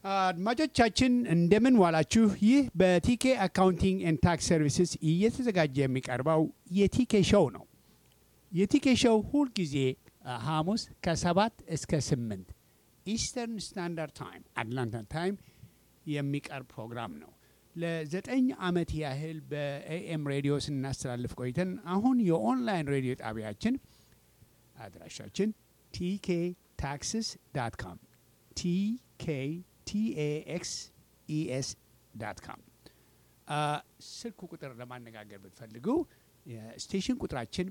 አድማጮቻችን እንደምን ዋላችሁ። ይህ በቲኬ አካውንቲንግ ኤንድ ታክስ ሰርቪስስ እየተዘጋጀ የሚቀርበው የቲኬ ሾው ነው። የቲኬ ሾው ሁልጊዜ ሐሙስ ከ7 እስከ 8 ኢስተርን ስታንዳርድ ታይም አትላንታ ታይም የሚቀርብ ፕሮግራም ነው። ለ9 ዓመት ያህል በኤኤም ሬዲዮ ስናስተላልፍ ቆይተን አሁን የኦንላይን ሬዲዮ ጣቢያችን አድራሻችን ቲኬ ታክስስ ዳት ካም TKTAXES.com ስልክ ቁጥር ለማነጋገር ብትፈልጉ የስቴሽን ቁጥራችን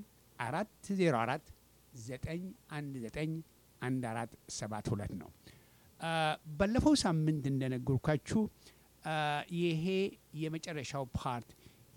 404-919-1472 ነው። ባለፈው ሳምንት እንደነገርኳችሁ ይሄ የመጨረሻው ፓርት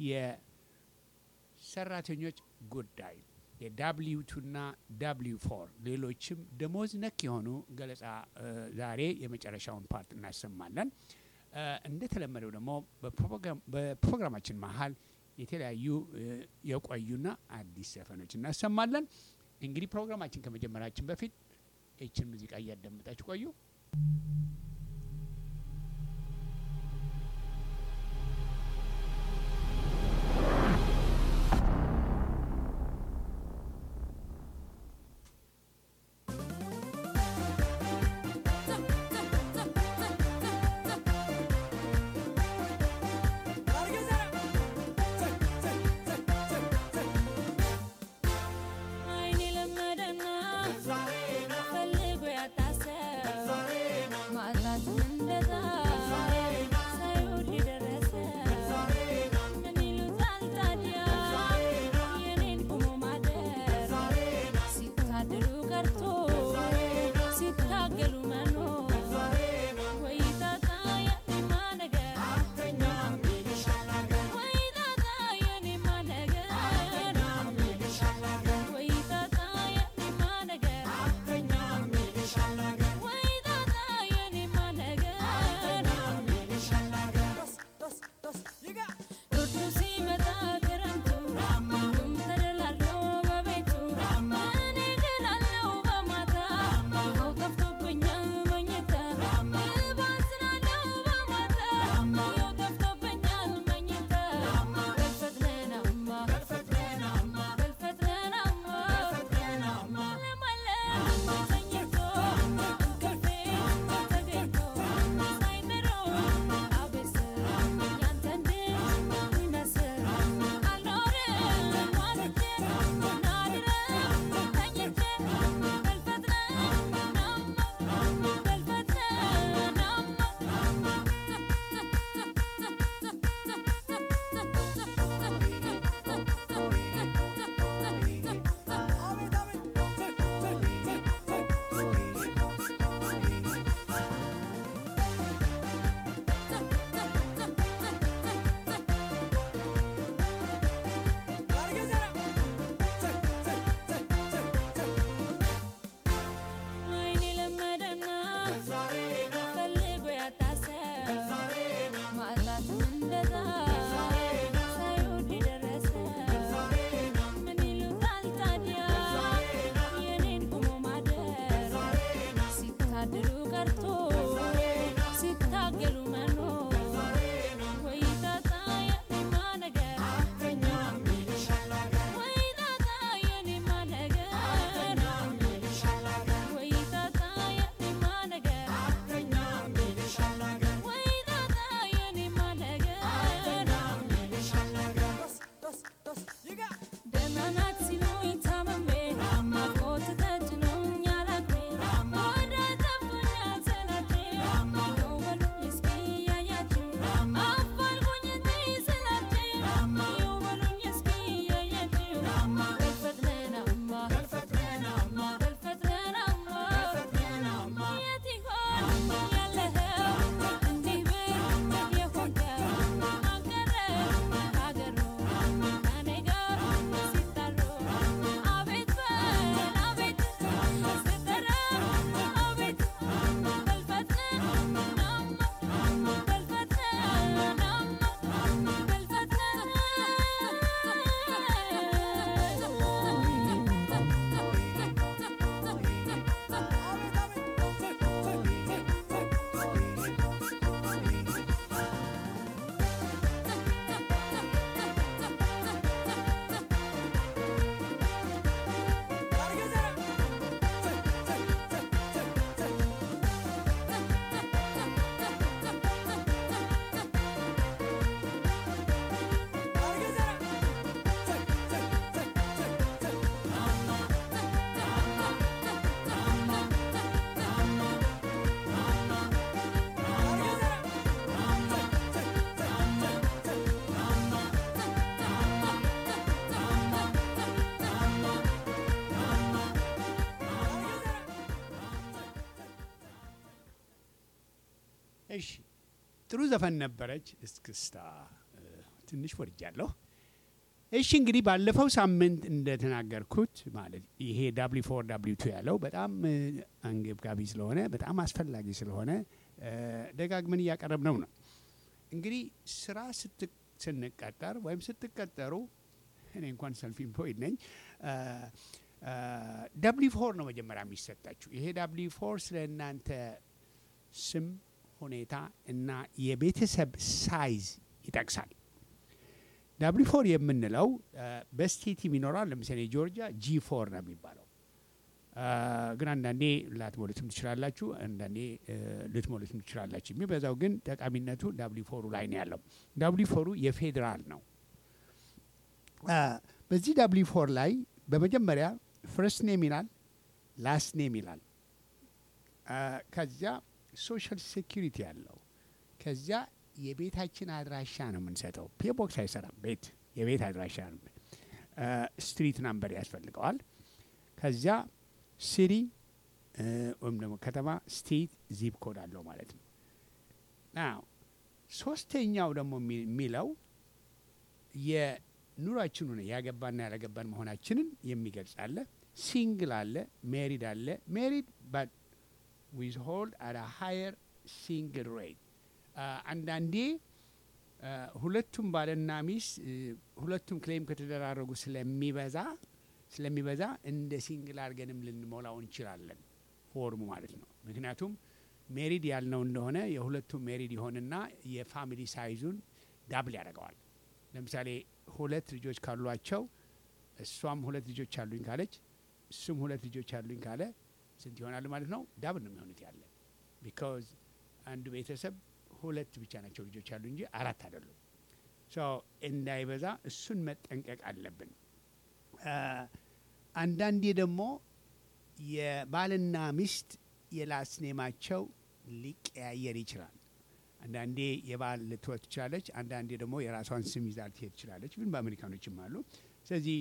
የሰራተኞች ጉዳይ የW2 እና W4 ሌሎችም ደሞዝ ነክ የሆኑ ገለጻ ዛሬ የመጨረሻውን ፓርት እናሰማለን። እንደተለመደው ደግሞ በፕሮግራማችን መሀል የተለያዩ የቆዩና አዲስ ዘፈኖች እናሰማለን። እንግዲህ ፕሮግራማችን ከመጀመራችን በፊት እችን ሙዚቃ እያዳመጣችሁ ቆዩ። My እሺ ጥሩ ዘፈን ነበረች። እስክስታ ትንሽ ወርጃለሁ። እሺ እንግዲህ ባለፈው ሳምንት እንደተናገርኩት ማለት ይሄ W4 W2 ያለው በጣም አንገብጋቢ ስለሆነ በጣም አስፈላጊ ስለሆነ ደጋግመን እያቀረብነው ነው። እንግዲህ ስራ ስንቀጠር ወይም ስትቀጠሩ እኔ እንኳን ሰልፍ ኢምፕሎይድ ነኝ። W4 ነው መጀመሪያ የሚሰጣችሁ። ይሄ W4 ስለ እናንተ ስም፣ ሁኔታ እና የቤተሰብ ሳይዝ ይጠቅሳል። W4 የምንለው በስቴትም ይኖራል። ለምሳሌ ጆርጂያ G4 ነው የሚባለው። ግን አንዳንዴ ላትሞሉትም ትችላላችሁ፣ አንዳንዴ ልትሞሉትም ትችላላችሁ። የሚበዛው ግን ጠቃሚነቱ W4 ላይ ነው ያለው። W4 የፌዴራል ነው። በዚህ W4 ላይ በመጀመሪያ ፈርስት ኔም ይላል፣ ላስት ኔም ይላል። ከዚያ ሶሻል ሴኩሪቲ ያለው፣ ከዚያ የቤታችን አድራሻ ነው የምንሰጠው። ፒቦክስ አይሰራም። ቤት የቤት አድራሻ ነው። ስትሪት ናምበር ያስፈልገዋል። ከዚያ ሲቲ ወይም ደግሞ ከተማ፣ ስቴት፣ ዚፕ ኮድ አለው ማለት ነው። ናው ሶስተኛው ደግሞ የሚለው የኑሯችን ሆነ ያገባና ያላገባን መሆናችንን የሚገልጽ አለ። ሲንግል አለ፣ ሜሪድ አለ። ሜሪድ በት ዊዝ ሆልድ አት አ ሃየር ሲንግል ሬት። አንዳንዴ ሁለቱም ባልና ሚስት ሁለቱም ክሌም ከተደራረጉ ስለሚበዛ እንደ ሲንግል አድርገንም ልንሞላው እንችላለን፣ ፎርሙ ማለት ነው። ምክንያቱም ሜሪድ ያልነው እንደሆነ የሁለቱም ሜሪድ ይሆንና የፋሚሊ ሳይዙን ዳብል ያደርገዋል። ለምሳሌ 2 ልጆች ካሏቸው እሷም 2 ልጆች አሉኝ ካለች እሱም 2 ልጆች አሉኝ ካለ ስንት ይሆናል ማለት ነው? ዳብል ነው የሚሆኑት ያለ ቢካዝ አንዱ ቤተሰብ 2 ብቻ ናቸው ልጆች ያሉ እንጂ 4 አይደሉም። እንዳይበዛ እሱን መጠንቀቅ አለብን። አንዳንዴ ደግሞ የባልና ሚስት የላስት ኔማቸው ሊቀያየር ይችላል። አንዳንዴ የባል ልትወት ትችላለች፣ አንዳንዴ ደግሞ የራሷን ስም ይዛ ልትሄድ ትችላለች። ግን በአሜሪካኖችም አሉ። ስለዚህ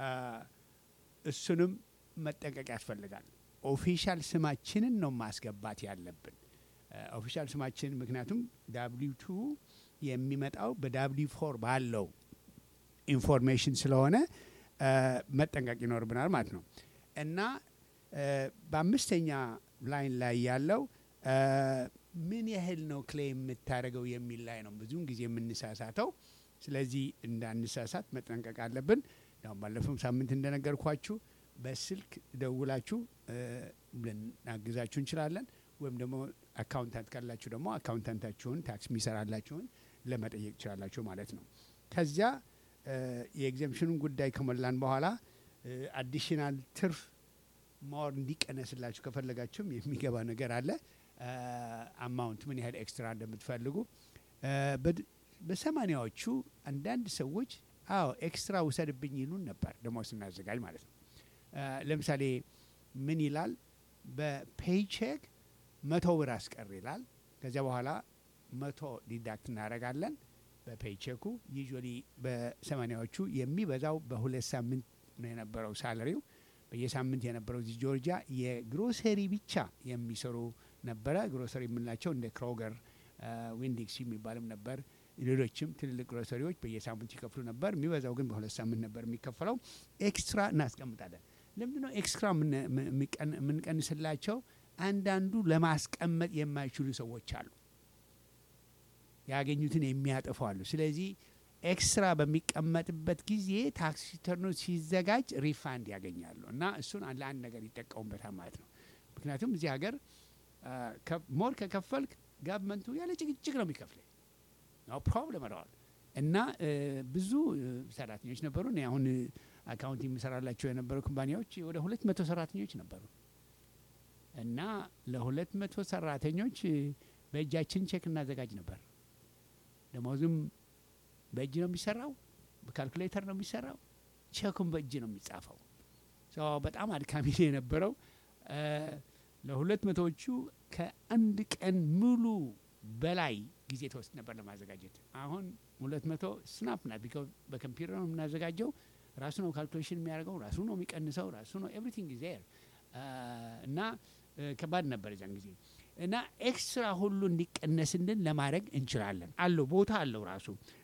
እሱንም መጠንቀቅ ያስፈልጋል። ኦፊሻል ስማችንን ነው ማስገባት ያለብን። ኦፊሻል ስማችን ምክንያቱም W2 የሚመጣው በW4 ባለው ኢንፎርሜሽን ስለሆነ መጠንቀቅ ይኖርብናል ማለት ነው። እና በአምስተኛ ላይን ላይ ያለው ምን ያህል ነው ክሌም የምታደርገው የሚል ላይ ነው ብዙውን ጊዜ የምንሳሳተው። ስለዚህ እንዳንሳሳት መጠንቀቅ አለብን። አሁን ባለፈው ሳምንት እንደነገርኳችሁ በስልክ ደውላችሁ ልናግዛችሁ እንችላለን። ወይም ደግሞ አካውንታንት ካላችሁ ደግሞ አካውንታንታችሁን ታክስ የሚሰራላችሁን ለመጠየቅ ትችላላችሁ ማለት ነው። ከዚያ የኤግዘምፕሽኑን ጉዳይ ከሞላን በኋላ አዲሽናል ትርፍ ሞር እንዲቀነስላችሁ ከፈለጋችሁም የሚገባ ነገር አለ። አማውንት ምን ያህል ኤክስትራ እንደምትፈልጉ በሰማኒያዎቹ አንዳንድ ሰዎች አዎ ኤክስትራ ውሰድብኝ ይሉን ነበር፣ ደግሞ ስናዘጋጅ ማለት ነው። ለምሳሌ ምን ይላል? በፔይቼክ 100 ብር አስቀር ይላል። ከዚያ በኋላ 100 ዲዳክት እናደርጋለን በፔይቼኩ። ዩዥዋሊ በሰማኒያዎቹ የሚበዛው በ2 ሳምንት ነው የነበረው ሳለሪው። በየሳምንት የነበረው እዚህ ጆርጂያ የግሮሰሪ ብቻ የሚሰሩ ነበረ። ግሮሰሪ የምንላቸው እንደ ክሮገር፣ ዊንዲክስ የሚባልም ነበር። ሌሎችም ትልልቅ ግሮሰሪዎች በየሳምንቱ ይከፍሉ ነበር። የሚበዛው ግን በ2 ሳምንት ነበር የሚከፈለው። ኤክስትራ እናስቀምጣለን። ለምንድነው ኤክስትራ የምንቀንስላቸው? አንዳንዱ ለማስቀመጥ የማይችሉ ሰዎች አሉ፣ ያገኙትን የሚያጠፉ አሉ። ስለዚህ ኤክስትራ በሚቀመጥበት ጊዜ ታክስ ሪተርኑ ሲዘጋጅ ሪፋንድ ያገኛሉ እና እሱን ለአንድ ነገር ይጠቀሙበታል ማለት ነው። ምክንያቱም እዚህ ሀገር ሞር ከከፈልክ ጋቨርንመንቱ ያለ ጭቅጭቅ ነው የሚከፍለኝ፣ ነው ፕሮብለም አለዋል። እና ብዙ ሰራተኞች ነበሩ። እኔ አሁን አካውንት የሚሰራላቸው የነበሩ ኩባንያዎች ወደ 200 ሰራተኞች ነበሩ እና ለ200 ሰራተኞች በእጃችን ቼክ እናዘጋጅ ነበር። ደሞዙም በእጅ ነው የሚሰራው፣ በካልኩሌተር ነው የሚሰራው፣ ቼኩም በእጅ ነው የሚጻፈው። በጣም አድካሚ ነው የነበረው። ለ200ዎቹ ከአንድ ቀን ሙሉ በላይ ጊዜ ተወስድ ነበር ለማዘጋጀት። አሁን 200 ስናፕ ናት። ቢካዝ በኮምፒውተር ነው የምናዘጋጀው። ራሱ ነው ካልኩሌሽን የሚያደርገው፣ ራሱ ነው የሚቀንሰው፣ ራሱ ነው ኤቭሪቲንግ ኢዝ ዜር እና ከባድ ነበር የዛን ጊዜ። እና ኤክስትራ ሁሉ እንዲቀነስልን ለማድረግ እንችላለን። አለው ቦታ አለው ራሱ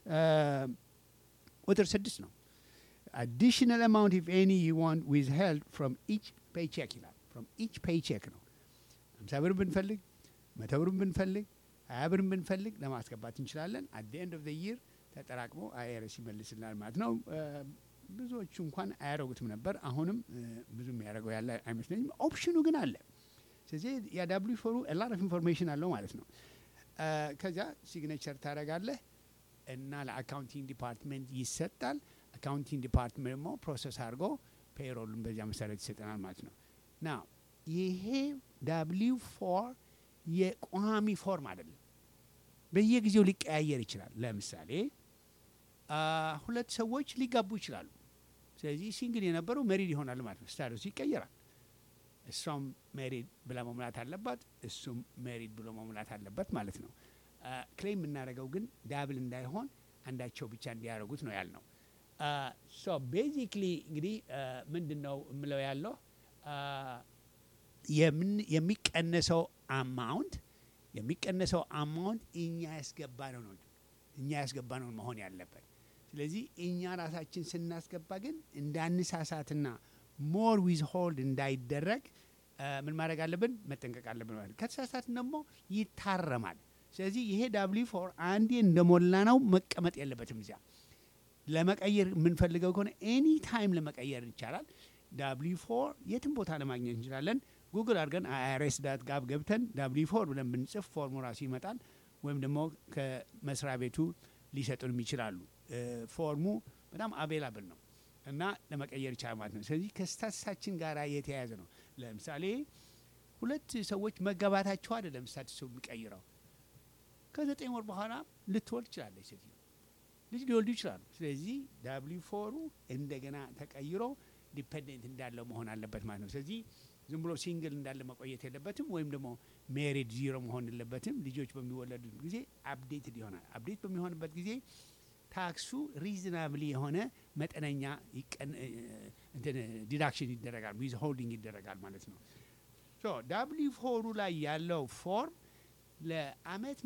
ቁጥር 6 ነው። additional amount if any you want withheld from each paycheck ይላል። from each paycheck ነው። 50 ብር ብንፈልግ 100 ብር ብንፈልግ 20 ብር ብንፈልግ ለማስገባት እንችላለን። at the end of the year ተጠራቅሞ አይአርኤስ ይመልስልናል ማለት ነው። ብዙዎቹ እንኳን አያደርጉትም ነበር። አሁንም ብዙም ያደርገው ያለ አይመስለኝም። ኦፕሽኑ ግን አለ። ስለዚህ ያ ዳብሊው ፎሩ a lot of information አለው ማለት ነው። ከዛ ሲግኔቸር ታደርጋለህ እና ለአካውንቲንግ ዲፓርትመንት ይሰጣል። አካውንቲንግ ዲፓርትመንት ደግሞ ፕሮሰስ አድርጎ ፔሮሉን በዚያ መሰረት ይሰጠናል ማለት ነው። ና ይሄ ዳብሊው ፎር የቋሚ ፎርም አይደለም። በየጊዜው ሊቀያየር ይችላል። ለምሳሌ ሁለት ሰዎች ሊጋቡ ይችላሉ። ስለዚህ ሲንግል የነበረው ሜሪድ ይሆናል ማለት ነው። ስታቱስ ይቀየራል። እሷም ሜሪድ ብላ መሙላት አለባት፣ እሱም ሜሪድ ብሎ መሙላት አለበት ማለት ነው። ክሌም የምናደርገው ግን ዳብል እንዳይሆን አንዳቸው ብቻ እንዲያደርጉት ነው ያልነው። ሶ ቤዚክሊ እንግዲህ ምንድን ነው የምለው ያለው የሚቀነሰው አማውንት እኛ ያስገባነው መሆን ያለበት። ስለዚህ እኛ ራሳችን ስናስገባ ግን እንዳንሳሳትና ሞር ዊዝ ሆልድ እንዳይደረግ ምን ማድረግ አለብን? መጠንቀቅ አለብን ማለት። ከተሳሳትን ደግሞ ይታረማል። ስለዚህ ይሄ ዳብሊው ፎር አንዴ እንደሞላ ነው መቀመጥ የለበትም። እዚያ ለመቀየር የምንፈልገው ከሆነ ኤኒ ታይም ለመቀየር ይቻላል። ዳብሊው ፎር የትም ቦታ ለማግኘት እንችላለን። ጉግል አድርገን irs.gov ገብተን ዳብሊው ፎር ብለን ብንጽፍ ፎርሙ ራሱ ይመጣል። ወይም ደግሞ ከመስሪያ ቤቱ ሊሰጡንም ይችላሉ። ፎርሙ በጣም አቬላብል ነው እና ለመቀየር ይቻላል ማለት ነው። ስለዚህ ከስታትሳችን ጋር የተያያዘ ነው። ለምሳሌ ሁለት ሰዎች መጋባታቸው አይደለም ስታትሱ የሚቀይረው። ከ9 ወር በኋላ ልትወልድ ትችላለች ሴትዮ፣ ልጅ ሊወልዱ ይችላሉ። ስለዚህ ዳብሊው ፎሩ እንደገና ተቀይሮ ዲፔንደንት እንዳለው መሆን አለበት ማለት ነው። ስለዚህ ዝም ብሎ ሲንግል እንዳለ መቆየት የለበትም፣ ወይም ደግሞ ሜሪድ ዚሮ መሆን የለበትም። ልጆች በሚወለዱ ጊዜ አፕዴትድ ይሆናል። አፕዴት በሚሆንበት ጊዜ ታክሱ ሪዝናብሊ የሆነ መጠነኛ ዲዳክሽን ይደረጋል፣ ዊዝ ሆልዲንግ ይደረጋል ማለት ነው። ሶ ዳብሊው ፎሩ ላይ ያለው ፎርም ለአመቱ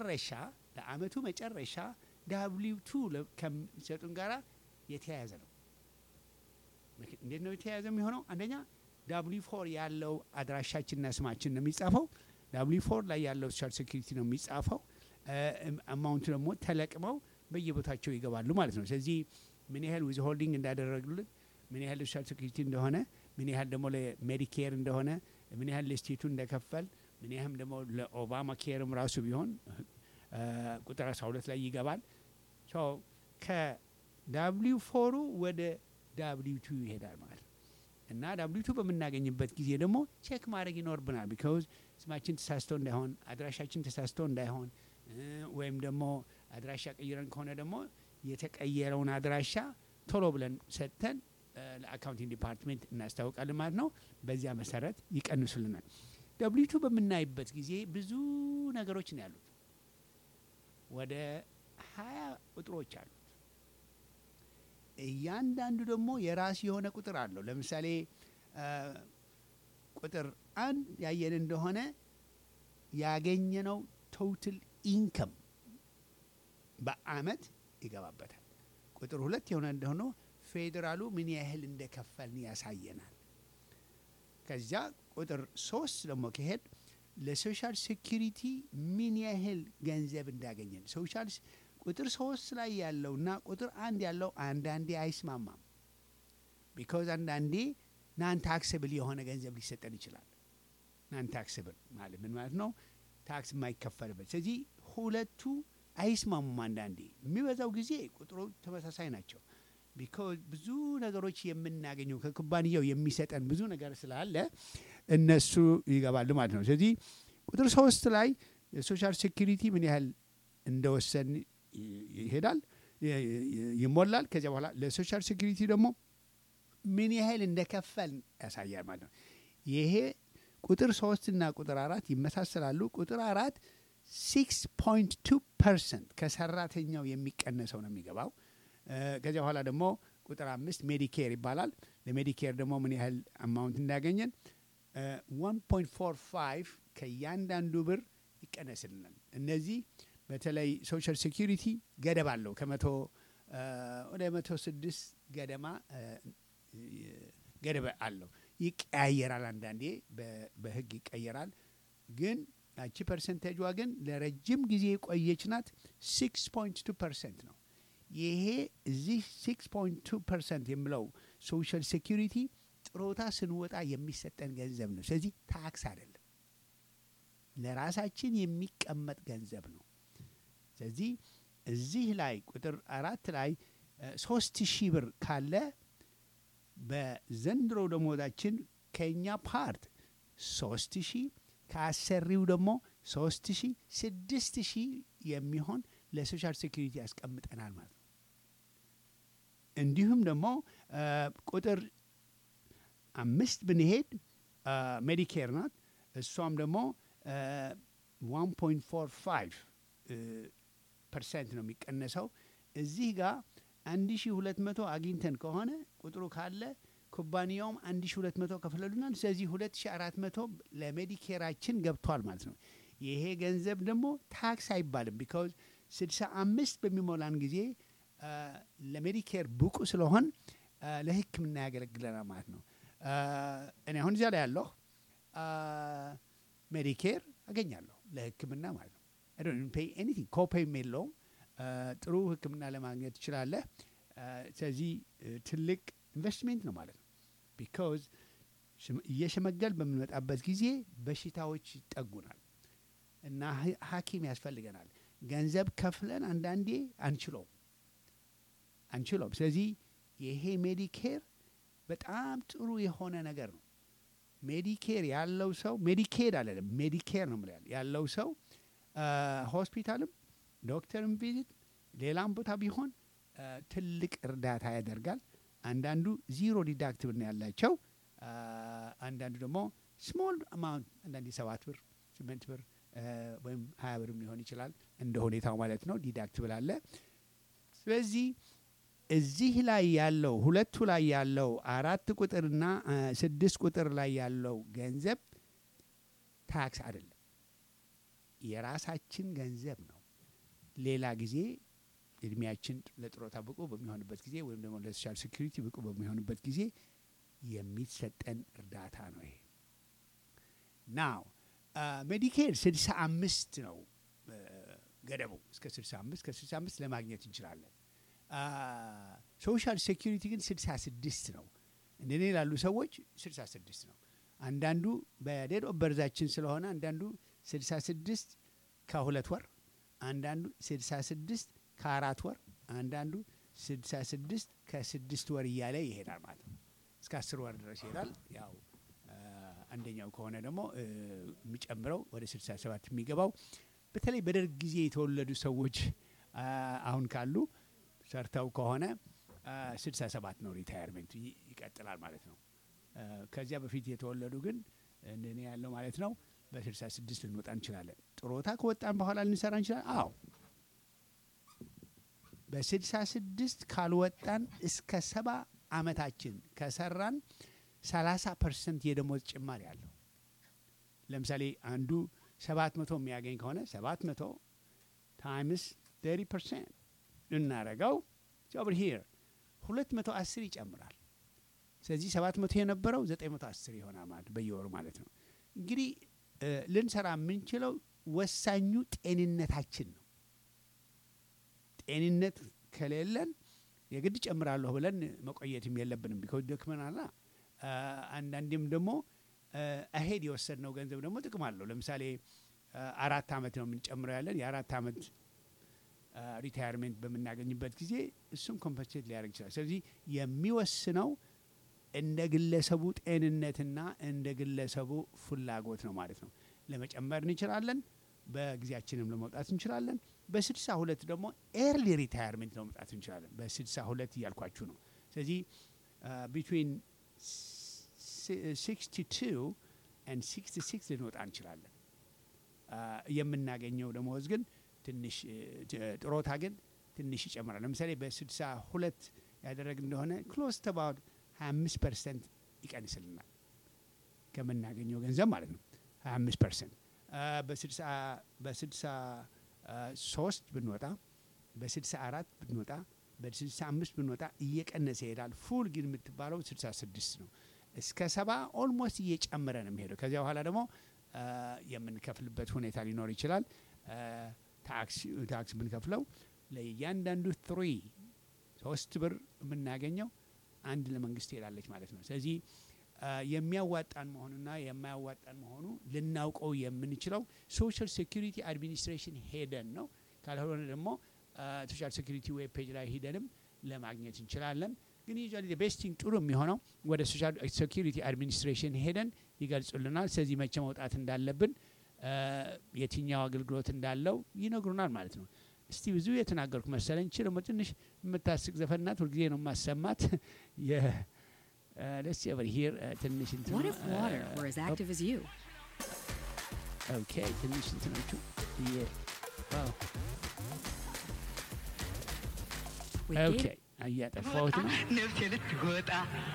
መጨረሻ ዳብሊው ቱ ከሚሰጡን ጋራ የተያያዘ ነው። እንዴት ነው የተያያዘ የሚሆነው? አንደኛ ዳብሊው ፎር ያለው አድራሻችንና ስማችን ነው የሚጻፈው። ዳብሊው ፎር ላይ ያለው ሶሻል ሴኩሪቲ ነው የሚጻፈው። አማውንቱ ደግሞ ተለቅመው በየቦታቸው ይገባሉ ማለት ነው። ስለዚህ ምን ያህል ዊዝ ሆልዲንግ እንዳደረግሉልን፣ ምን ያህል ሶሻል ሴኩሪቲ እንደሆነ፣ ምን ያህል ደግሞ ለሜዲኬር እንደሆነ፣ ምን ያህል ለስቴቱ እንደከፈል፣ ምን ያህል ደግሞ ለኦባማ ኬርም ራሱ ቢሆን ቁጥር 12 ላይ ይገባል። ሶ ከዳብሊው ፎሩ ወደ ዳብሊው ቱ ይሄዳል ማለት ነው። እና ዳብሊው ቱ በምናገኝበት ጊዜ ደግሞ ቼክ ማድረግ ይኖርብናል። ቢካዝ ስማችን ተሳስቶ እንዳይሆን፣ አድራሻችን ተሳስቶ እንዳይሆን፣ ወይም ደግሞ አድራሻ ቀይረን ከሆነ ደግሞ የተቀየረውን አድራሻ ቶሎ ብለን ሰጥተን ለአካውንቲንግ ዲፓርትሜንት እናስታውቃለን ማለት ነው። በዚያ መሰረት ይቀንሱልናል። ዳብሊው ቱ በምናይበት ጊዜ ብዙ ነገሮች ነው ያሉት። ወደ 20 ቁጥሮች አሉት። እያንዳንዱ ደግሞ የራሱ የሆነ ቁጥር አለው። ለምሳሌ ቁጥር 1 ያየን እንደሆነ ያገኘነው ቶታል ኢንከም በአመት ይገባበታል። ቁጥር 2 የሆነ እንደሆነ ፌዴራሉ ምን ያህል እንደከፈልን ያሳየናል። ከዚያ ቁጥር 3 ደግሞ ከሄድ ለሶሻል ሴኩሪቲ ምን ያህል ገንዘብ እንዳገኘን። ሶሻል ቁጥር 3 ላይ ያለውና ቁጥር 1 ያለው አንዳንዴ አይስማማም። ቢኮዝ አንዳንዴ ናን ታክስብል የሆነ ገንዘብ ሊሰጠን ይችላል። ናን ታክስብል ማለት ምን ማለት ነው? ታክስ የማይከፈልበት። ስለዚህ ሁለቱ አይስማሙም። አንዳንዴ የሚበዛው ጊዜ ቁጥሩ ተመሳሳይ ናቸው። ቢኮዝ ብዙ ነገሮች የምናገኘው ከኩባንያው የሚሰጠን ብዙ ነገር ስላለ እነሱ ይገባሉ ማለት ነው። ስለዚህ ቁጥር 3 ላይ የሶሻል ሴኩሪቲ ምን ያህል እንደወሰን ይሄዳል፣ ይሞላል። ከዚያ በኋላ ለሶሻል ሴኩሪቲ ደግሞ ምን ያህል እንደከፈል ያሳያል ማለት ነው። ይሄ ቁጥር 3 እና ቁጥር 4 ይመሳሰላሉ። ቁጥር 4 6.2% ከሰራተኛው የሚቀነሰው ነው የሚገባው። ከዚያ በኋላ ደግሞ ቁጥር 5 ሜዲኬር ይባላል። ለሜዲኬር ደግሞ ምን ያህል አማውንት እንዳገኘን 1.45 ከእያንዳንዱ ብር ይቀነስልናል። እነዚህ በተለይ ሶሻል ሴኩሪቲ ገደብ አለው ከመቶ ወደ 106 ገደማ ገደብ አለው። ይቀያየራል፣ አንዳንዴ በህግ ይቀየራል። ግን ያቺ ፐርሰንቴጇ ግን ለረጅም ጊዜ የቆየች ናት። 6.2% ነው። ይሄ እዚህ 6.2% የሚለው ሶሻል ሴኩሪቲ ጥሮታ ስንወጣ የሚሰጠን ገንዘብ ነው። ስለዚህ ታክስ አይደለም፣ ለራሳችን የሚቀመጥ ገንዘብ ነው። ስለዚህ እዚህ ላይ ቁጥር 4 ላይ 3,000 ብር ካለ በዘንድሮ ደሞዛችን ከኛ ፓርት 3,000 ከአሰሪው ደግሞ 3,000 6,000 የሚሆን ለሶሻል ሴኩሪቲ ያስቀምጠናል ማለት ነው። እንዲሁም ደግሞ ቁጥር 5 ብንሄድ ሜዲኬር ናት። እሷም ደግሞ 1.45% ነው የሚቀነሰው። እዚህ ጋር 1,200 አግኝተን ከሆነ ቁጥሩ ካለ ኩባንያውም 1,200 ከፍለሉናል። ስለዚህ 2,400 ለሜዲኬራችን ገብቷል ማለት ነው። ይሄ ገንዘብ ደግሞ ታክስ አይባልም። ቢካዝ 65 በሚሞላን ጊዜ ለሜዲኬር ብቁ ስለሆን ለሕክምና ያገለግለናል ማለት ነው። እኔ አሁን እዚያ ላይ ያለሁ ሜዲኬር አገኛለሁ ለሕክምና ማለት ነው። አይ ዶንት ፔይ ኤኒቲንግ፣ ኮፔይም የለውም። ጥሩ ሕክምና ለማግኘት ትችላለህ። ስለዚህ ትልቅ ኢንቨስትሜንት ነው ማለት ነው። ቢካዝ እየሸመገል በምንመጣበት ጊዜ በሽታዎች ይጠጉናል እና ሐኪም ያስፈልገናል። ገንዘብ ከፍለን አንዳንዴ አንችለውም። ስለዚህ ይሄ ሜዲኬር በጣም ጥሩ የሆነ ነገር ነው። ሜዲኬር ያለው ሰው ሜዲኬድ አይደለም ሜዲኬር ነው ማለት ያለው ሰው ሆስፒታልም ዶክተርም ቪዚት ሌላም ቦታ ቢሆን ትልቅ እርዳታ ያደርጋል። አንዳንዱ ዚሮ ዲዳክቲቭ ነው ያላቸው፣ አንዳንዱ ደግሞ ስሞል አማውንት አንዳንዴ 7 ብር 8 ብር ወይም 20 ብርም ሊሆን ይችላል እንደ ሁኔታው ማለት ነው። ዲዳክቲቭ አለ። ስለዚህ እዚህ ላይ ያለው ሁለቱ ላይ ያለው 4 ቁጥርና 6 ቁጥር ላይ ያለው ገንዘብ ታክስ አይደለም፣ የራሳችን ገንዘብ ነው። ሌላ ጊዜ እድሜያችን ለጥሮታ ብቁ በሚሆንበት ጊዜ ወይም ደግሞ ለሶሻል ሴኩሪቲ ብቁ በሚሆንበት ጊዜ የሚሰጠን እርዳታ ነው። ይሄ ናው ሜዲኬር 65 ነው ገደቡ። እስከ 65 ከ65 ለማግኘት እንችላለን። ሶሻል ሴኩሪቲ ግን 66 ነው። እንደኔ ላሉ ሰዎች 66 ነው። አንዳንዱ በዴት ኦፍ በርዛችን ስለሆነ አንዳንዱ 66 ከ2 ወር፣ አንዳንዱ 66 ከ4 ወር፣ አንዳንዱ 66 ከ6 ወር እያለ ይሄዳል ማለት ነው። እስከ 10 ወር ድረስ ይሄዳል። ያው አንደኛው ከሆነ ደግሞ የሚጨምረው ወደ 67 የሚገባው በተለይ በደርግ ጊዜ የተወለዱ ሰዎች አሁን ካሉ ሰርተው ከሆነ 67 ነው ሪታየርሜንት ይቀጥላል ማለት ነው። ከዚያ በፊት የተወለዱ ግን እንደኔ ያለው ማለት ነው በ66 ልንወጣ እንችላለን። ጥሮታ ከወጣን በኋላ ልንሰራ እንችላለን። አዎ በ66 ካልወጣን እስከ 70 ዓመታችን ከሰራን 30% የደሞዝ ጭማሪ አለው። ለምሳሌ አንዱ 700 የሚያገኝ ከሆነ 700 ታይምስ 30% እናረጋው ኦቨር ሂር 210 ይጨምራል። ስለዚህ 700 የነበረው 910 ይሆናል ማለት በየወሩ ማለት ነው። እንግዲህ ልንሰራ የምንችለው ወሳኙ ጤንነታችን ነው። ጤንነት ከሌለን የግድ ጨምራለሁ ብለን መቆየትም የለብንም። ቢኮዝ ደክመናልና አንዳንዴም ደግሞ አሄድ የወሰድነው ገንዘብ ደግሞ ጥቅም አለው። ለምሳሌ 4 ዓመት ነው የምንጨምረው ያለን የ4 ዓመት ሪታየርሜንት በምናገኝበት ጊዜ እሱም ኮምፐንሴት ሊያደርግ ይችላል። ስለዚህ የሚወስነው እንደ ግለሰቡ ጤንነትና እንደ ግለሰቡ ፍላጎት ነው ማለት ነው። ለመጨመር እንችላለን፣ በጊዜያችንም ለመውጣት እንችላለን። በ62 ደግሞ ኤርሊ ሪታየርሜንት ለመውጣት እንችላለን። በ62 እያልኳችሁ ነው። ስለዚህ ቢትዊን 62 and 66 ልንወጣ እንችላለን። የምናገኘው ደሞዝ ግን ትንሽ ጥሮታ ግን ትንሽ ይጨምራል። ለምሳሌ በ62 ያደረግ እንደሆነ ክሎስ ተባውት 25% ይቀንስልናል ከምናገኘው ገንዘብ ማለት ነው። 25% በ63 ብንወጣ በ64 ብንወጣ በ65 ብንወጣ እየቀነሰ ይሄዳል። ፉል ግን የምትባለው 66 ነው። እስከ 70 ኦልሞስት እየጨመረ ነው የሚሄደው። ከዚያ በኋላ ደግሞ የምንከፍልበት ሁኔታ ሊኖር ይችላል። ታክስ ብንከፍለው ለእያንዳንዱ 3 ብር የምናገኘው አንድ ለመንግስት ትሄዳለች ማለት ነው። ስለዚህ የሚያዋጣን መሆኑና የማያዋጣን መሆኑ ልናውቀው የምንችለው ሶሻል ሴኩሪቲ አድሚኒስትሬሽን ሄደን ነው። ካልሆነ ደግሞ ሶሻል ሴኩሪቲ ዌብ ፔጅ ላይ ሄደንም ለማግኘት እንችላለን። ግን ዩዥዋሊ ቤስቲንግ ጥሩ የሚሆነው ወደ ሶሻል ሴኩሪቲ አድሚኒስትሬሽን ሄደን ይገልጹልናል። ስለዚህ መቼ መውጣት እንዳለብን የትኛው አገልግሎት እንዳለው ይነግሩናል ማለት ነው። እስቲ ብዙ የተናገርኩ መሰለኝ። እቺ ደግሞ ትንሽ የምታስቅ ዘፈናት ሁልጊዜ ነው ማሰማት። let's see over here ትንሽ እንትን What if water were as active as you? Okay, ትንሽ እንትኖቹ ዋው Okay, እያጠፋሁት ነው። ነፍሴ ልትጎጣ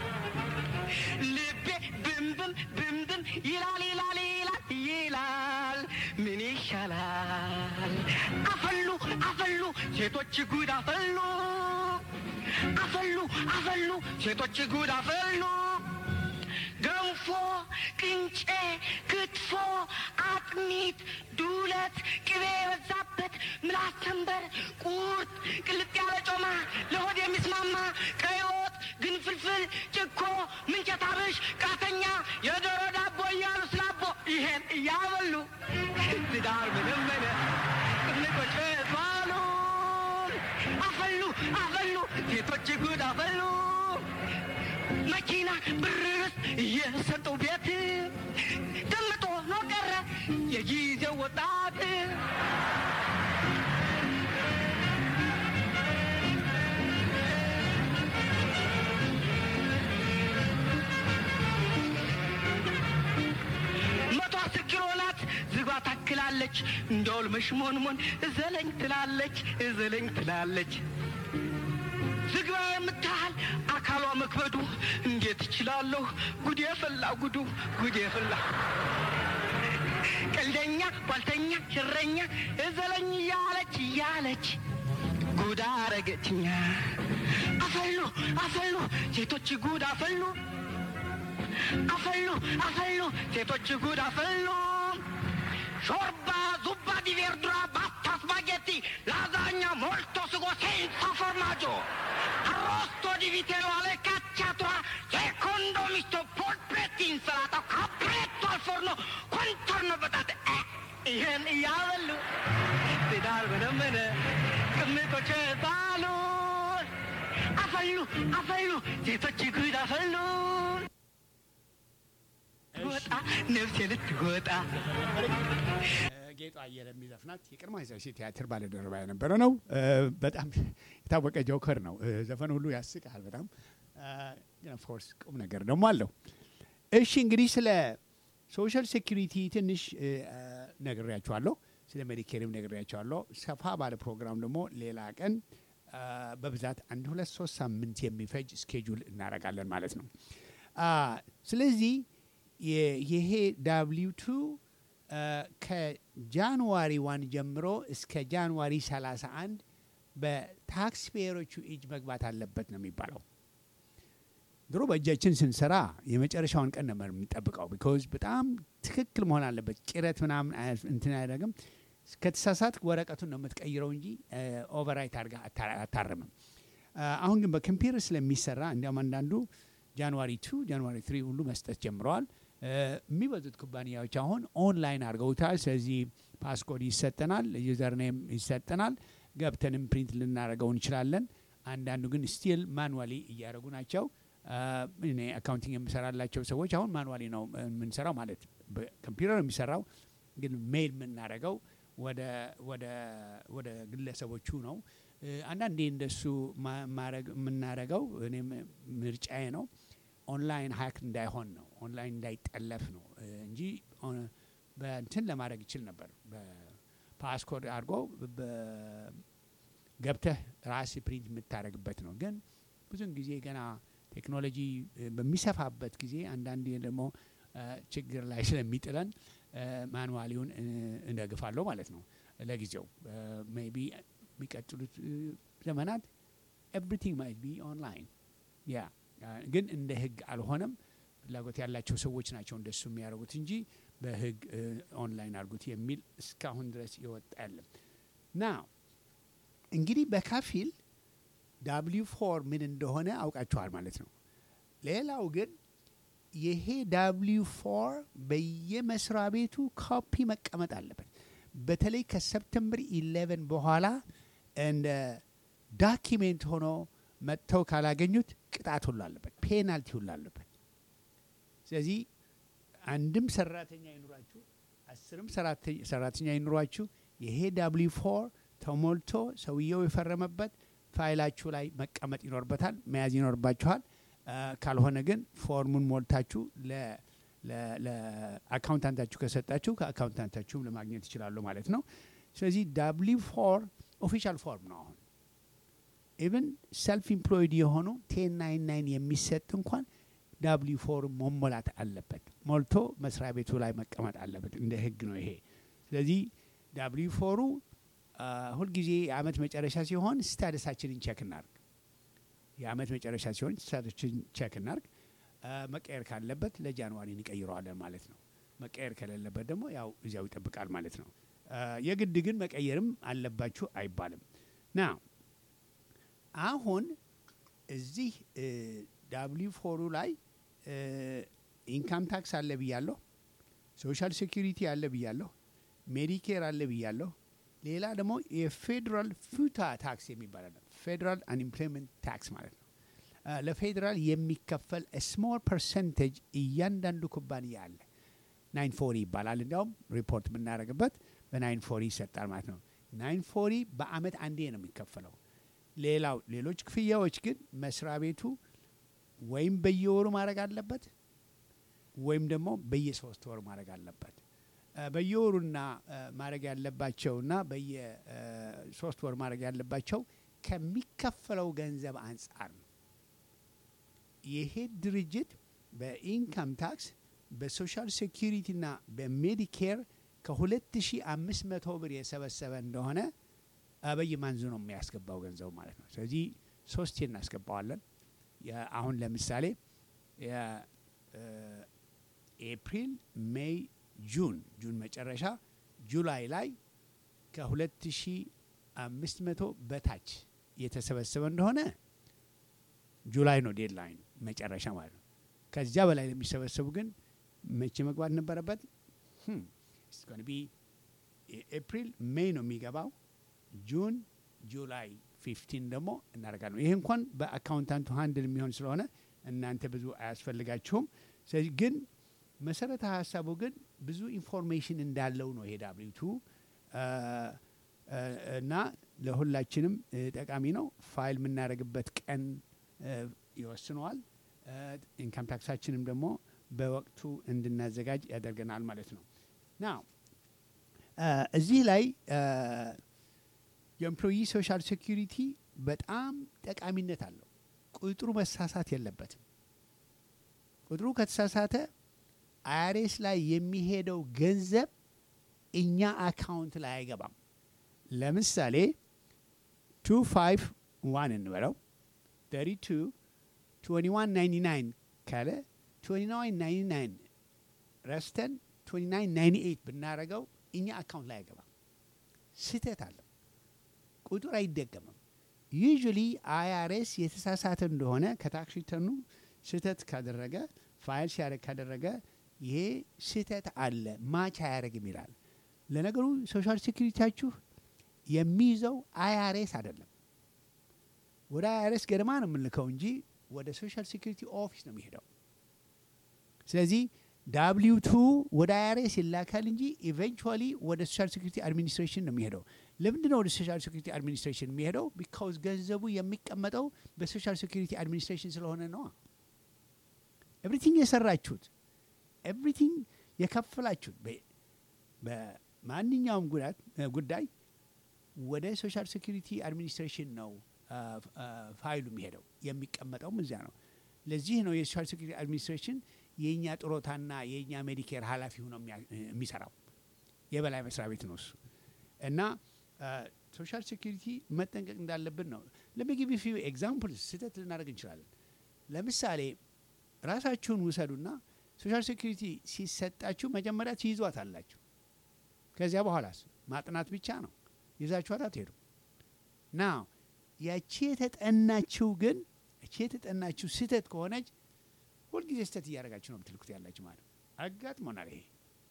ልቤ ብምብም ብምብም ይላል ይላል ይላል ይላል ምን ይሻላል? አፈሉ አፈሉ ሴቶች ጉድ አፈሉ አፈሉ አፈሉ ሴቶች ጉድ አፈሉ ገንፎ ቅንጬ ክትፎ አጥሚት ዱለት ቅቤ የበዛበት ምላስ ተንበር ቁርጥ ቅልጥ ያለ ጮማ ለሆድ የሚስማማ ቀይ ወጥ ግንፍልፍል ጭኮ ምንቸት አብሽ ቃተኛ የዶሮ ዳቦ እያሉ ስላቦ ይሄን እያበሉ ትዳር ምንመነ ቅልቆች ባሉ አፈሉ አፈሉ ሴቶች ጉድ አፈሉ መኪና ብርስ የሰጠው ቤት ደምጦ ነው ቀረ የጊዜው ወጣት መቶ 10 ኪሎ ናት ዝግባ ታክላለች እንደውል መሽሞንሞን እዘለኝ ትላለች እዘለኝ ትላለች ዝግባ የምታህል አካሏ መክበዱ እንዴት እችላለሁ ጉዴ ፈላ ጉዱ ጉዴ ፈላ ቀልደኛ ጓልተኛ ሽረኛ እዘለኝ እያለች እያለች ጉድ አረገችኛ አፈሉ አፈሉ ሴቶች ጉድ አፈሉ አፈሉ አፈሉ ሴቶች ጉድ አፈሉ ሾርባ ዙባ ዲ ቬርዱራ ባስታ ስፓጌቲ ላዛኛ ሞልቶ ስጎ ሴንሳ ፎርማጆ arrosto di vitello alle cacciatura secondo misto polpetti insalata capretto al forno contorno patate ይሄን እያበሉ ትዳር ምንምን ቅምጦች ባሉ አፈሉ አፈሉ ሴቶች ጉድ አፈሉ ወጣ ነፍሴ ልትጎጣ ጌጡ አየለ የሚዘፍናት የቀድሞ ሴት ቲያትር ባለደረባ የነበረ ነው። በጣም የታወቀ ጆከር ነው። ዘፈን ሁሉ ያስቃል በጣም ግን ኦፍ ኮርስ ቁም ነገር ደግሞ አለው። እሺ እንግዲህ ስለ ሶሻል ሴኩሪቲ ትንሽ ነግሬያችኋለሁ። ስለ ሜዲኬርም ነግሬያችኋለሁ። ሰፋ ባለ ፕሮግራም ደግሞ ሌላ ቀን በብዛት 1-2-3 ሳምንት የሚፈጅ ስኬጁል እናደርጋለን ማለት ነው። ስለዚህ ይሄ W2 ከጃንዋሪ 1 ጀምሮ እስከ ጃንዋሪ 31 በታክስ ፔየሮቹ እጅ መግባት አለበት ነው የሚባለው። ድሮ በእጃችን ስንሰራ የመጨረሻውን ቀን ነበር የምንጠብቀው። ቢኮዝ በጣም ትክክል መሆን አለበት። ጭረት ምናምን እንትን አያደርግም። ከተሳሳት ወረቀቱን ነው የምትቀይረው እንጂ ኦቨራይት አድርጋ አታርምም። አሁን ግን በኮምፒውተር ስለሚሰራ እንዲያውም አንዳንዱ ጃንዋሪ 2 ጃንዋሪ 3 ሁሉ መስጠት ጀምረዋል። የሚበዙት ኩባንያዎች አሁን ኦንላይን አድርገውታል። ስለዚህ ፓስኮድ ይሰጠናል፣ ዩዘር ኔም ይሰጠናል፣ ገብተንም ፕሪንት ልናደርገው እንችላለን። አንዳንዱ ግን ስቲል ማኑዋሊ እያደረጉ ናቸው። እኔ አካውንቲንግ የምሰራላቸው ሰዎች አሁን ማኑዋሊ ነው የምንሰራው፣ ማለት በኮምፒውተር የሚሰራው ግን ሜል የምናደርገው ወደ ግለሰቦቹ ነው። አንዳንዴ እንደሱ ማድረግ የምናደርገው እኔም ምርጫዬ ነው። ኦንላይን ሀክ እንዳይሆን ነው፣ ኦንላይን እንዳይጠለፍ ነው እንጂ በእንትን ለማድረግ ይችል ነበር። በፓስኮድ አድርጎ ገብተህ ራስ ፕሪንት የምታደርግበት ነው። ግን ብዙን ጊዜ ገና ቴክኖሎጂ በሚሰፋበት ጊዜ አንዳንዴ ደግሞ ችግር ላይ ስለሚጥለን ማኑዋሊውን እንደግፋለሁ ማለት ነው ለጊዜው ሜቢ የሚቀጥሉት ዘመናት ኤቭሪቲንግ ማይት ቢ ኦንላይን ያ ግን እንደ ህግ አልሆነም ፍላጎት ያላቸው ሰዎች ናቸው እንደሱ የሚያደርጉት እንጂ በህግ ኦንላይን አድርጉት የሚል እስካሁን ድረስ ይወጣ ያለም ና እንግዲህ በከፊል W4 ምን እንደሆነ አውቃችኋል ማለት ነው ሌላው ግን ይሄ W4 በየመስሪያ ቤቱ ኮፒ መቀመጥ አለበት በተለይ ከሰፕተምበር 11 በኋላ እንደ ዶክመንት ሆኖ መጥተው ካላገኙት ቅጣት ሁሉ አለበት ፔናልቲ ሁሉ አለበት ስለዚህ አንድም ሰራተኛ ይኑራችሁ 10ም ሰራተኛ ይኑራችሁ ይሄ W4 ተሞልቶ ሰውየው የፈረመበት ፋይላችሁ ላይ መቀመጥ ይኖርበታል መያዝ ይኖርባችኋል ካልሆነ ግን ፎርሙን ሞልታችሁ ለአካውንታንታችሁ ከሰጣችሁ ከአካውንታንታችሁ ለማግኘት ይችላሉ ማለት ነው ስለዚህ W4 ኦፊሻል ፎርም ነው አሁን ኢቭን ሰልፍ ኢምፕሎይድ የሆኑ 1099 የሚሰጥ እንኳን W4 መሞላት አለበት ሞልቶ መስሪያ ቤቱ ላይ መቀመጥ አለበት እንደ ህግ ነው ይሄ ስለዚህ W4 ሁልጊዜ የአመት መጨረሻ ሲሆን ስታተሳችንን ቼክ እናርግ የአመት መጨረሻ ሲሆን ስታተሳችንን ቼክ እናርግ መቀየር ካለበት ለጃንዋሪ እንቀይረዋለን ማለት ነው መቀየር ከሌለበት ደግሞ ያው እዚያው ይጠብቃል ማለት ነው የግድ ግን መቀየርም አለባችሁ አይባልም ና አሁን እዚህ W4 ላይ ኢንካም ታክስ አለ ብያለሁ ሶሻል ሴኩሪቲ አለ ብያለሁ ሜዲኬር አለ ብያለሁ ሌላ ደግሞ የፌደራል ፉታ ታክስ የሚባል አለ ፌደራል አንኤምፕሎይመንት ታክስ ማለት ነው ለፌደራል የሚከፈል ስሞል ፐርሰንቴጅ እያንዳንዱ ኩባንያ አለ 940 ይባላል እንዲያውም ሪፖርት የምናደርግበት በ940 ይሰጣል ማለት ነው 940 በአመት አንዴ ነው የሚከፈለው ሌሎች ክፍያዎች ግን መስሪያ ቤቱ ወይም በየወሩ ማድረግ አለበት ወይም ደግሞ በየ3 ወር ማድረግ አለበት በየወሩና ማድረግ ያለባቸውና በየ3 ወር ማድረግ ያለባቸው ከሚከፈለው ገንዘብ አንጻር ነው ይሄ ድርጅት በኢንካም ታክስ በሶሻል ሴኩሪቲና በሜዲኬር ከ2500 ብር የሰበሰበ እንደሆነ በየማንዙ ነው የሚያስገባው ገንዘቡ ማለት ነው ስለዚህ 3 እናስገባዋለን አሁን ለምሳሌ ኤፕሪል ሜይ ጁን መጨረሻ ጁላይ ላይ ከ2500 በታች የተሰበሰበ እንደሆነ ጁላይ ነው ዴድላይን መጨረሻ ማለት ነው ከዚያ በላይ ለሚሰበሰቡ ግን መቼ መግባት ነበረበት it's going to be ኤፕሪል ሜይ ነው የሚገባው ጁን ጁላይ 15 ደግሞ እናደርጋለን ይሄ እንኳን በአካውንታንቱ ሃንድል የሚሆን ስለሆነ እናንተ ብዙ አያስፈልጋችሁም ስለዚህ ግን መሰረተ ሀሳቡ ግን ብዙ ኢንፎርሜሽን እንዳለው ነው ይሄ W2 እና ለሁላችንም ጠቃሚ ነው ፋይል የምናደርግበት ቀን ይወስነዋል ኢንካም ታክሳችንም ደግሞ በወቅቱ እንድናዘጋጅ ያደርገናል ማለት ነው ናው እዚህ ላይ የኤምፕሎይ ሶሻል ሴኩሪቲ በጣም ጠቃሚነት አለው ቁጥሩ መሳሳት የለበትም ቁጥሩ ከተሳሳተ አይአርኤስ ላይ የሚሄደው ገንዘብ እኛ አካውንት ላይ አይገባም ለምሳሌ 251 እንበለው 32 2199 ካለ 2999 ረስተን 2998 ብናረገው እኛ አካውንት ላይ አይገባም ስህተት አለው ቁጥር አይደገምም ዩዥዋሊ አይአርኤስ የተሳሳተ እንደሆነ ከታክስ ሪተርኑ ስህተት ካደረገ ፋይል ሲያደርግ ካደረገ ይሄ ስህተት አለ ማች አያደርግም ይላል ለነገሩ ሶሻል ሴኩሪቲያችሁ የሚይዘው አይአርኤስ አይደለም ወደ አይአርኤስ ገደማ ነው የምንልከው እንጂ ወደ ሶሻል ሴኩሪቲ ኦፊስ ነው የሚሄደው ስለዚህ W2 ወደ አይአርኤስ ይላካል እንጂ ኢቨንቹዋሊ ወደ ሶሻል ሴኩሪቲ አድሚኒስትሬሽን ነው የሚሄደው ለምንድን ነው ወደ ሶሻል ሴኩሪቲ አድሚኒስትሬሽን የሚሄደው ቢካውዝ ገንዘቡ የሚቀመጠው በሶሻል ሴኩሪቲ አድሚኒስትሬሽን ስለሆነ ነው ኤቭሪቲንግ የሰራችሁት ኤቭሪቲንግ የከፈላችሁት በማንኛውም ጉዳይ ወደ ሶሻል ሴኩሪቲ አድሚኒስትሬሽን ነው ፋይሉ የሚሄደው የሚቀመጠውም እዚያ ነው ለዚህ ነው የሶሻል ሴኩሪቲ አድሚኒስትሬሽን የኛ ጥሮታና የኛ ሜዲኬር ኃላፊ ሆኖ የሚሰራው የበላይ መስሪያ ቤት ነው እሱ እና ሶሻል ሴኩሪቲ መጠንቀቅ እንዳለብን ነው። ለሚጊቭ ፊው ኤግዛምፕልስ ስህተት ልናደርግ እንችላለን። ለምሳሌ ራሳችሁን ውሰዱና ሶሻል ሴኩሪቲ ሲሰጣችሁ መጀመሪያ ትይዟት አላችሁ። ከዚያ በኋላስ ማጥናት ብቻ ነው። ይዛችኋት አትሄዱ። ናው ያቺ የተጠናችው ግን ያቺ የተጠናችው ስህተት ከሆነች ሁልጊዜ ስህተት እያደረጋችሁ ነው የምትልኩት ያላችሁ ማለት ነው። አጋጥሞናል ይሄ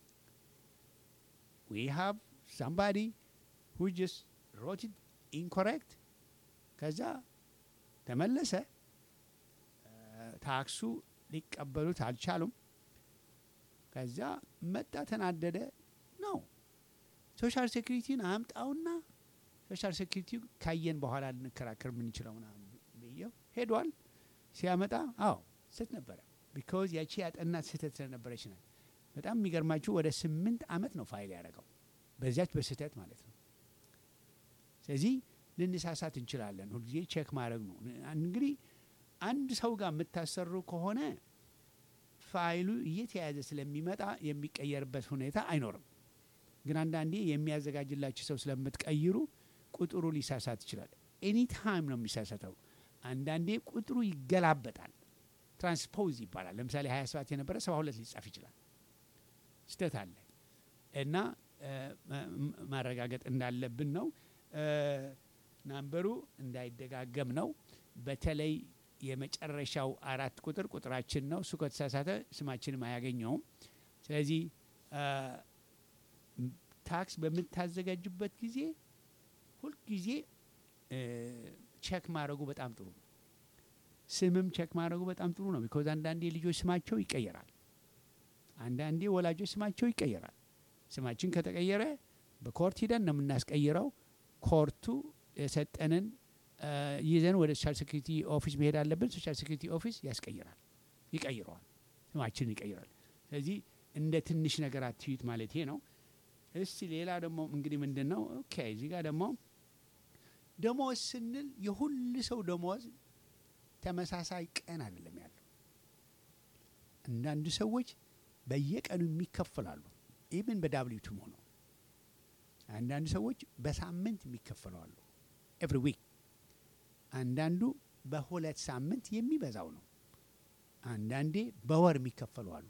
we have somebody who just wrote it incorrect ከዛ ተመለሰ ታክሱ ሊቀበሉት አልቻሉም። ከዛ መጣ ተናደደ ነው ሶሻል ሴኩሪቲን አምጣውና ሶሻል ሴኩሪቲ ካየን በኋላ ልንከራከር ምን ይችላል ምናምን ብዬው ሄዷል። ሲያመጣ አዎ ስህተት ነበረ ቢኮዝ ያቺ ያጠናት ስህተት ስለነበረች ነው። በጣም የሚገርማችሁ ወደ 8 ዓመት ነው ፋይል ያደረገው በዚያች በስህተት ማለት ነው። ስለዚህ ልንሳሳት እንችላለን። ሁልጊዜ ቼክ ማድረግ ነው። እንግዲህ አንድ ሰው ጋር የምታሰሩ ከሆነ ፋይሉ እየተያዘ ስለሚመጣ የሚቀየርበት ሁኔታ አይኖርም። ግን አንዳንዴ የሚያዘጋጅላችሁ ሰው ስለምትቀይሩ ቁጥሩ ሊሳሳት ይችላል። ኤኒ ታይም ነው የሚሳሳተው። አንዳንዴ ቁጥሩ ይገላበጣል። ትራንስፖዝ ይባላል። ለምሳሌ 27 የነበረ 72 ሊጻፍ ይችላል። ስህተት አለ እና ማረጋገጥ እንዳለብን ነው። ናምበሩ እንዳይደጋገም ነው። በተለይ የመጨረሻው 4 ቁጥር ቁጥራችን ነው። እሱ ከተሳሳተ ስማችንም አያገኘውም። ስለዚህ ታክስ በምታዘጋጅበት ጊዜ ሁልጊዜ ቼክ ማድረጉ በጣም ጥሩ ነው። ስምም ቼክ ማድረጉ በጣም ጥሩ ነው። ቢኮዝ አንዳንዴ ልጆች ስማቸው ይቀየራል። አንዳንዴ ወላጆች ስማቸው ይቀየራል። ስማችን ከተቀየረ በኮርት ሂደን ነው የምናስቀይረው። ኮርቱ የሰጠንን ይዘን ወደ ሶሻል ሴኩሪቲ ኦፊስ መሄድ አለብን። ሶሻል ሴኩሪቲ ኦፊስ ያስቀይራል፣ ይቀይረዋል፣ ስማችንን ይቀይራል። ስለዚህ እንደ ትንሽ ነገር አትዩት ማለት ነው። እስቲ ሌላ ደግሞ እንግዲህ ምንድን ነው ኦኬ እዚህ ጋር ደግሞ ደሞዝ ስንል የሁሉ ሰው ደሞዝ ተመሳሳይ ቀን አይደለም ያለው። አንዳንድ ሰዎች በየቀኑ የሚከፈላሉ ኢቭን በዳብሊው ቱ ሆኖ። አንዳንድ ሰዎች በሳምንት የሚከፈላሉ ኤቭሪ ዊክ። አንዳንዱ በሁለት ሳምንት የሚበዛው ነው። አንዳንዴ በወር የሚከፈላሉ።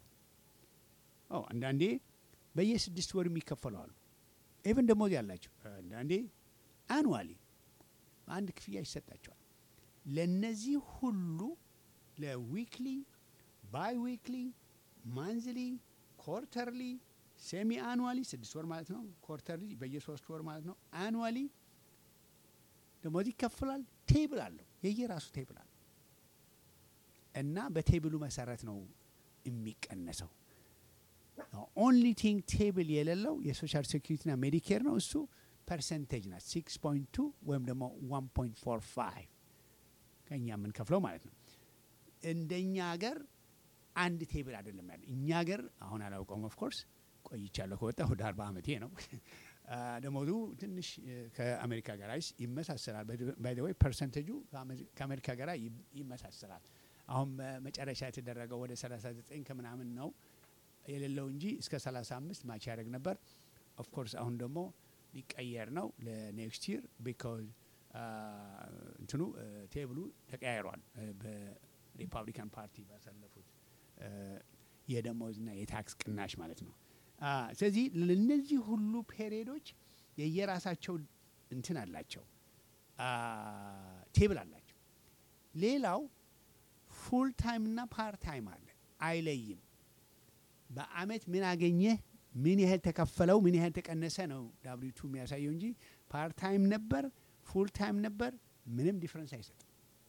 አንዳንዴ በየ6 ወር የሚከፈላሉ። ኢቭን ደሞዝ ያላቸው አንዳንዴ አኑዋሊ አንድ ክፍያ ይሰጣቸዋል። ለነዚህ ሁሉ ለዊክሊ፣ ባይ ዊክሊ፣ ማንዝሊ፣ ኮርተርሊ፣ ሴሚ አኑዋሊ 6 ወር ማለት ነው። ኮርተርሊ በየ3 ወር ማለት ነው። አኑዋሊ ደሞዝ ይከፈላል። ቴብል አለው፣ የየራሱ ቴብል አለው እና በቴብሉ መሰረት ነው የሚቀነሰው። ኦንሊ ቲንግ ቴብል የሌለው የሶሻል ሴኩሪቲና ሜዲኬር ነው። እሱ ፐርሰንቴጅ ናት 6.2 ወይም ደግሞ 1.45 ከኛ የምንከፍለው ማለት ነው። እንደኛ ሀገር አንድ ቴብል አይደለም ያለ። እኛ ሀገር አሁን አላውቀውም። ኦፍ ኮርስ ቆይቻለሁ ከወጣ ወደ 40 ዓመቴ ነው። ደሞዙ ትንሽ ከአሜሪካ ጋር ይመሳሰላል። ባይ ዘ ወይ ፐርሰንቴጁ ከአሜሪካ ጋር ይመሳሰላል። አሁን መጨረሻ የተደረገው ወደ 39 ከምናምን ነው የሌለው እንጂ እስከ 35 ማች ያደርግ ነበር። ኦፍ ኮርስ አሁን ደግሞ ሊቀየር ነው ለኔክስት ይር ቢኮዝ እንትኑ ቴብሉ ተቀያይሯል በሪፐብሊካን ፓርቲ ባሳለፉት የደሞዝና የታክስ ቅናሽ ማለት ነው። ስለዚህ ለነዚህ ሁሉ ፔሪዶች የየራሳቸው እንትን አላቸው፣ ቴብል አላቸው። ሌላው ፉል ታይም እና ፓርት ታይም አለ፣ አይለይም። በአመት ምን አገኘህ፣ ምን ያህል ተከፈለው፣ ምን ያህል ተቀነሰ ነው ዳብሊው ቱ የሚያሳየው እንጂ ፓርት ታይም ነበር ፉል ታይም ነበር ምንም ዲፍረንስ አይሰጥም።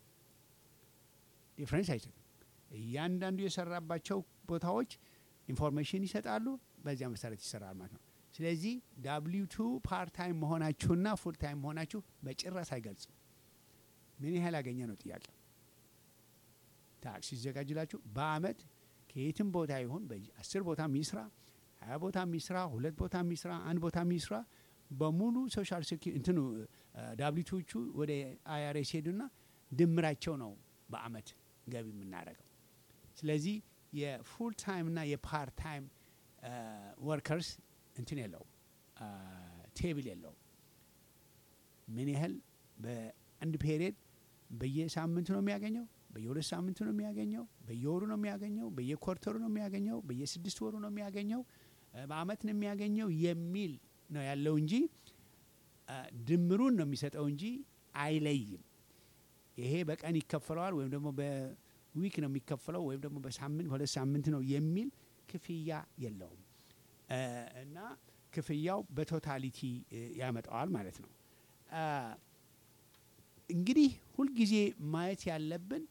እያንዳንዱ የሰራባቸው ቦታዎች ኢንፎርሜሽን ይሰጣሉ፣ በዚያ መሰረት ይሰራል ማለት ነው። ስለዚህ ዳብሊው ቱ ፓርት ታይም መሆናችሁና ፉል ታይም መሆናችሁ በጭራሽ አይገልጽም። ምን ያህል አገኘ ነው ጥያቄው። ታክስ ይዘጋጅላችሁ በአመት ከየትም ቦታ ይሁን በ10 ቦታ ሚስራ 20 ቦታ ሚስራ 2 ቦታ ሚስራ 1 ቦታ ሚስራ በሙሉ ሶሻል ሴኩሪቲ እንትኑ ዳብሊቱቹ ወደ አይአርኤስ ሄዱና ድምራቸው ነው በአመት ገቢ የምናደርገው። ስለዚህ የፉል ታይም እና የፓርት ታይም ወርከርስ እንትን የለው ቴብል የለው ምን ያህል በአንድ ፔሪየድ በየሳምንቱ ነው የሚያገኘው፣ በየሁለት ሳምንቱ ነው የሚያገኘው፣ በየወሩ ነው የሚያገኘው፣ በየኮርተሩ ነው የሚያገኘው፣ በየስድስት ወሩ ነው የሚያገኘው፣ በአመት ነው የሚያገኘው የሚል ነው ያለው እንጂ ድምሩን ነው የሚሰጠው እንጂ አይለይም። ይሄ በቀን ይከፈለዋል ወይም ደግሞ በዊክ ነው የሚከፈለው ወይም ደግሞ በሳምንት ሁለት ሳምንት ነው የሚል ክፍያ የለውም እና ክፍያው በቶታሊቲ ያመጣዋል ማለት ነው። እንግዲህ ሁልጊዜ ማየት ያለብን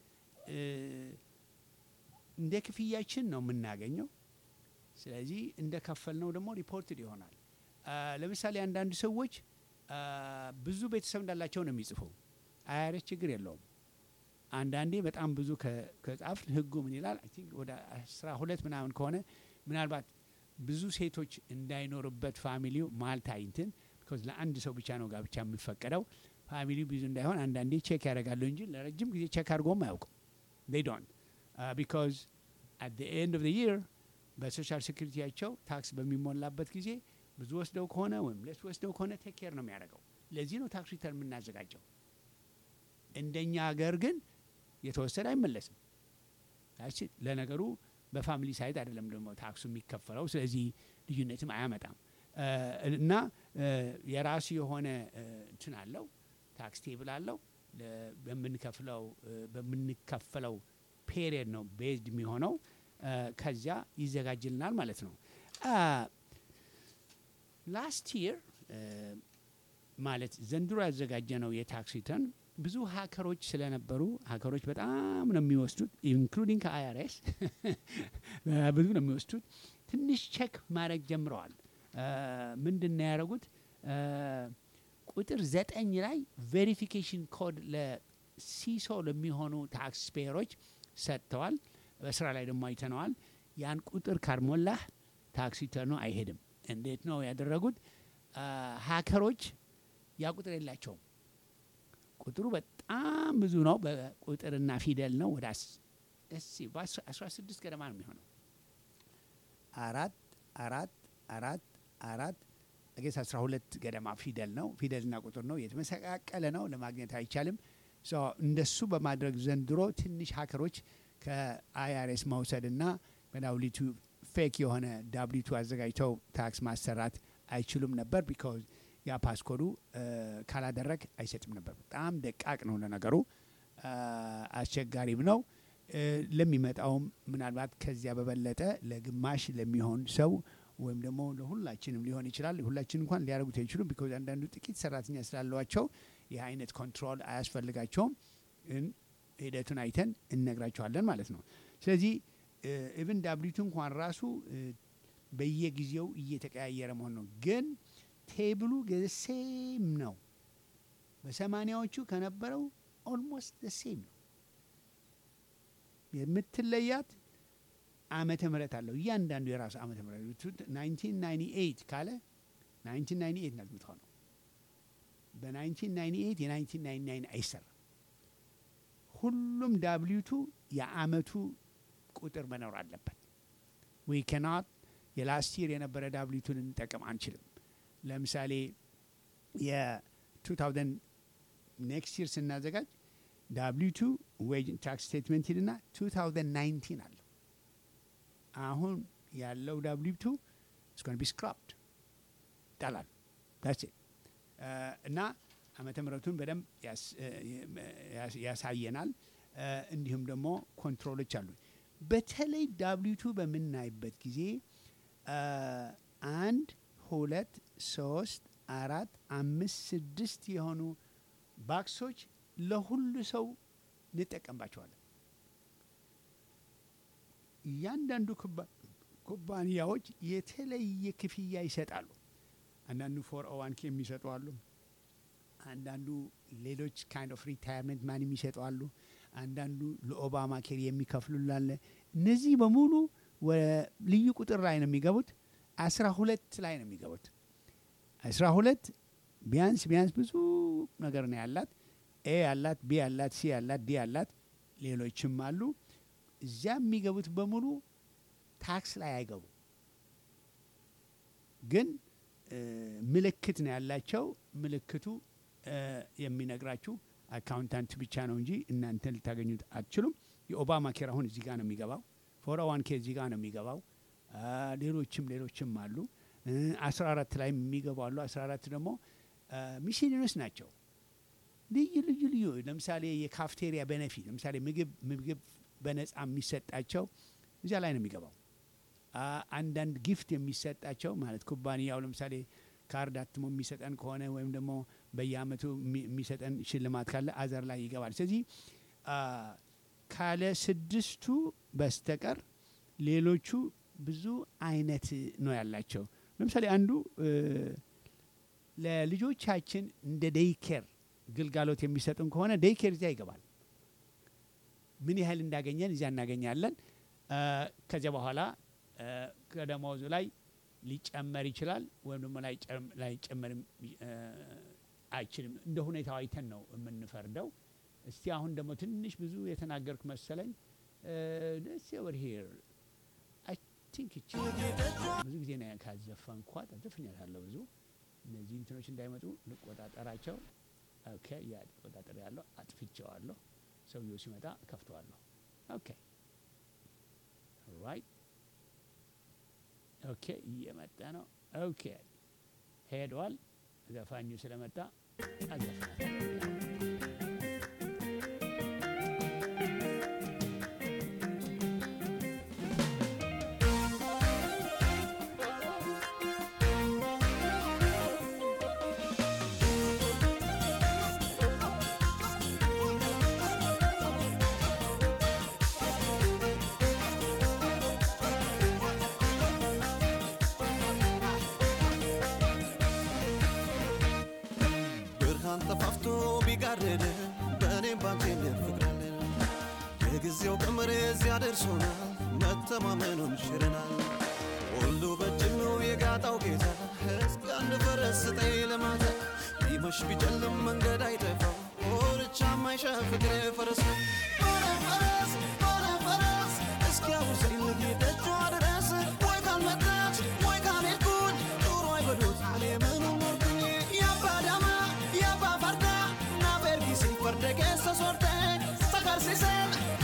እንደ ክፍያችን ነው የምናገኘው። ስለዚህ እንደ ከፈልነው ደግሞ ሪፖርትድ ይሆናል። ለምሳሌ አንዳንድ ሰዎች ብዙ ቤተሰብ እንዳላቸው ነው የሚጽፈው። አይአርኤስ ችግር የለውም። አንዳንዴ በጣም ብዙ ከጻፍ ህጉ ምን ይላል? አይ ቲንክ ወደ 12 ምናምን ከሆነ ምናልባት ብዙ ሴቶች እንዳይኖርበት ፋሚሊው ማልታይ እንትን ቢኮዝ ለአንድ ሰው ብቻ ነው ጋብቻ የሚፈቀደው። ፋሚሊው ብዙ እንዳይሆን አንዳንዴ ቼክ ያደርጋሉ እንጂ ለረጅም ጊዜ ቼክ አድርጎም አያውቁም። they don't because at the end of the year በሶሻል ሴኩሪቲያቸው ታክስ በሚሞላበት ጊዜ ብዙ ወስደው ከሆነ ወይም ለስ ወስደው ከሆነ ቴክ ኬር ነው የሚያደርገው። ለዚህ ነው ታክስ ሪተርን የምናዘጋጀው። እንደኛ ሀገር ግን የተወሰደ አይመለስም። ለነገሩ በፋሚሊ ሳይድ አይደለም ደግሞ ታክሱ የሚከፈለው። ስለዚህ ልዩነትም አያመጣም እና የራሱ የሆነ እንትን አለው ታክስ ቴብል አለው። በምንከፍለው ፔሪየድ ነው ቤዝድ የሚሆነው። ከዚያ ይዘጋጅልናል ማለት ነው። ላስት ይር ማለት ዘንድሮ ያዘጋጀ ነው የታክስ ሪተርን ብዙ ሀከሮች ስለነበሩ ሀከሮች በጣም ነው የሚወስዱት ኢንክሉዲንግ ከአይአርኤስ ብዙ ነው የሚወስዱት። ትንሽ ቼክ ማድረግ ጀምረዋል። ምንድን ነው ያደረጉት? ቁጥር 9 ላይ ቬሪፊኬሽን ኮድ ለሲሶ ለሚሆኑ ታክስ ፔየሮች ሰጥተዋል። በስራ ላይ ደግሞ አይተነዋል። ያን ቁጥር ካልሞላህ ታክስ ሪተርኑ አይሄድም። እንዴት ነው ያደረጉት? ሀከሮች ያ ቁጥር የላቸውም። ቁጥሩ በጣም ብዙ ነው። በቁጥርና ፊደል ነው። ወደ 16 ገደማ ነው የሚሆነው። 4 አገስ 12 ገደማ ፊደል ነው። ፊደልና ቁጥር ነው። የተመሰቃቀለ ነው። ለማግኘት አይቻልም። እንደሱ በማድረግ ዘንድሮ ትንሽ ሀከሮች ከአይአርኤስ መውሰድና በዳብሊቱ ፌክ የሆነ ዳብሊቱ አዘጋጅተው ታክስ ማሰራት አይችሉም ነበር። ቢካዝ ያ ፓስኮዱ ካላደረግ አይሰጥም ነበር። በጣም ደቃቅ ነው ለነገሩ፣ አስቸጋሪም ነው። ለሚመጣውም ምናልባት ከዚያ በበለጠ ለግማሽ ለሚሆን ሰው ወይም ደግሞ ለሁላችንም ሊሆን ይችላል። ሁላችን እንኳን ሊያደርጉት አይችሉም። ቢካዝ አንዳንዱ ጥቂት ሰራተኛ ስላለዋቸው ይህ አይነት ኮንትሮል አያስፈልጋቸውም። ሂደቱን አይተን እነግራቸዋለን ማለት ነው። ስለዚህ ኢቭን ዳብሊቱ እንኳን ራሱ በየጊዜው እየተቀያየረ መሆን ነው። ግን ቴብሉ ሴም ነው። በ80ዎቹ ከነበረው ኦልሞስት ሴም ነው። የምትለያት ዓመተ ምህረት አለው። እያንዳንዱ የራሱ ዓመተ ምህረት 1998 ካለ 1998 ናት የምትሆነው። በ1998 የ1999 አይሰራም። ሁሉም ዳብሊቱ የአመቱ ቁጥር መኖር አለበት። ዊ ካናት የላስት ይር የነበረ ዳብሊቱን እንጠቀም አንችልም። ለምሳሌ የ2000 ኔክስት ይር ስናዘጋጅ ዳብሊቱ ዌጅ ታክስ ስቴትመንት ይልና 2019 አለው። አሁን ያለው ዳብሊቱ is going to be scrapped ይጣላል። that's it እና ዓመተ ምህረቱን በደንብ ያሳየናል። እንዲሁም ደግሞ ኮንትሮሎች አሉ። በተለይ ዳብሊቱ በምናይበት ጊዜ 1 2 3 4 5 6 የሆኑ ባክሶች ለሁሉ ሰው እንጠቀምባቸዋለን። እያንዳንዱ ኩባንያዎች የተለየ ክፍያ ይሰጣሉ። አንዳንዱ 401k የሚሰጡ አሉ። አንዳንዱ ሌሎች ካይንድ ኦፍ ሪታየርመንት ማን የሚሰጡ አሉ። አንዳንዱ ለኦባማ ኬር የሚከፍሉላለ። እነዚህ በሙሉ ልዩ ቁጥር ላይ ነው የሚገቡት። 12 ላይ ነው የሚገቡት። 12 ቢያንስ ብዙ ነገር ነው ያላት። ኤ ያላት፣ ቢ ያላት፣ ሲ ያላት፣ ዲ ያላት፣ ሌሎችም አሉ። እዚያ የሚገቡት በሙሉ ታክስ ላይ አይገቡ ግን ምልክት ነው ያላቸው ምልክቱ የሚነግራችሁ አካውንታንት ብቻ ነው እንጂ እናንተ ልታገኙት አትችሉም የኦባማ ኬር አሁን እዚህ ጋር ነው የሚገባው 401 ኬ እዚህ ጋር ነው የሚገባው ሌሎችም አሉ 14 ላይ የሚገባው አሉ 14 ደግሞ ሚሽነሪስ ናቸው ልዩ ለምሳሌ የካፍቴሪያ ቤኔፊት ለምሳሌ ምግብ በነጻ የሚሰጣቸው እዚያ ላይ ነው የሚገባው አንዳንድ ጊፍት የሚሰጣቸው ማለት ኩባንያው ለምሳሌ ካርድ አትሞ የሚሰጠን ከሆነ ወይም ደግሞ በየአመቱ የሚሰጠን ሽልማት ካለ አዘር ላይ ይገባል ስለዚህ ካለ ስድስቱ በስተቀር ሌሎቹ ብዙ አይነት ነው ያላቸው ለምሳሌ አንዱ ለልጆቻችን እንደ ዴይኬር ግልጋሎት የሚሰጡን ከሆነ ዴይኬር እዚያ ይገባል ምን ያህል እንዳገኘን እዚያ እናገኛለን ከዚያ በኋላ ከደሞዙ ላይ ሊጨመር ይችላል ወይም ደግሞ ላይ ጨመር አይችልም እንደ ሁኔታው አይተን ነው የምንፈርደው እስቲ አሁን ደግሞ ትንሽ ብዙ የተናገርኩ መሰለኝ let's see over here I think it's ብዙ ጊዜ ነው ካዘፈንኳት ዘፍኛታለሁ ብዙ እነዚህ እንትኖች እንዳይመጡ ልቆጣጠራቸው ኦኬ ያ ልቆጣጠር ያለው አጥፍቼዋለሁ ሰውየው ሲመጣ ከፍተዋለሁ ኦኬ right ኦኬ እየመጣ ነው ኦኬ ሄዷል ዘፋኙ ስለመጣ አዘፍናለሁ የጊዜው ቀመር እዚያ ደርሶናል መተማመኑን ሽረናል ሁሉ በጅኑ የጋጣው ጌታ እስከ አንድ ፈረስ ስጠኝ ለማታ ቢመሽ ቢጨልም መንገድ አይጠፋው ወርቻ ማይሻ ፍቅር ፈረስ ፈረስ እስኪያውሰኝ ልጌደጇ ድረስ ወይ ካልመጣች ወይ ካልሄድኩኝ ኑሮ አይበሉት እኔ ምኑን ኖርኩኝ ያባዳማ ያባ ፈርዳ ናበርጊሲ ፈርደጌሰ ሶርተ ሰከርሲሰን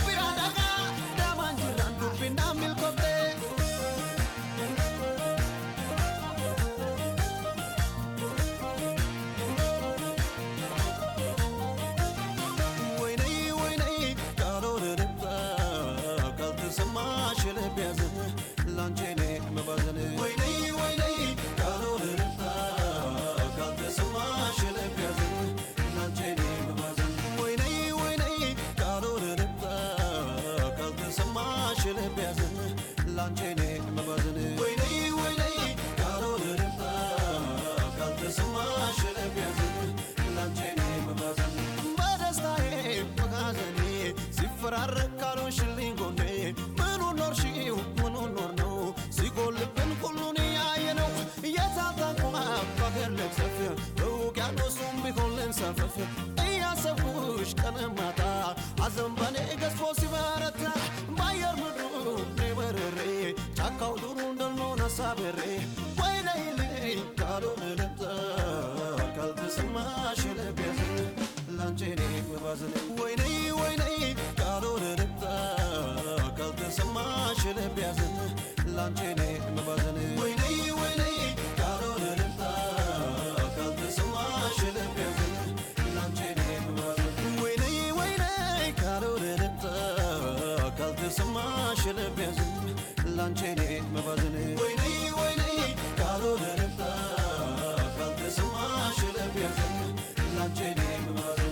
እያሰብኩሽ ቀንማታ አዘንበኔ ገዝፎ ሲበረታ ባየር ምድሩ በርሬ ጫካው ዱሩ እንደልሆነ ሳበሬ ወይነይልኝ ካልሆነ ልምጣ ካልተሰማሽ ልቤት ላንቺኔ መባዘን ወይነይ ካልሆነ ልምጣ ካልተሰማሽ ልቤት ላንቺኔ መባዘን ወይነይ ካልሆነ ልምጣ ካልተሰማሽ ልቤት ሰማሽ ለቢያዝ ላንቺኔ መባዘን ወይኔ ካልሆነ ልምጣ ካልተሰማሽ ለቢያዝ ላንቺኔ መባዘን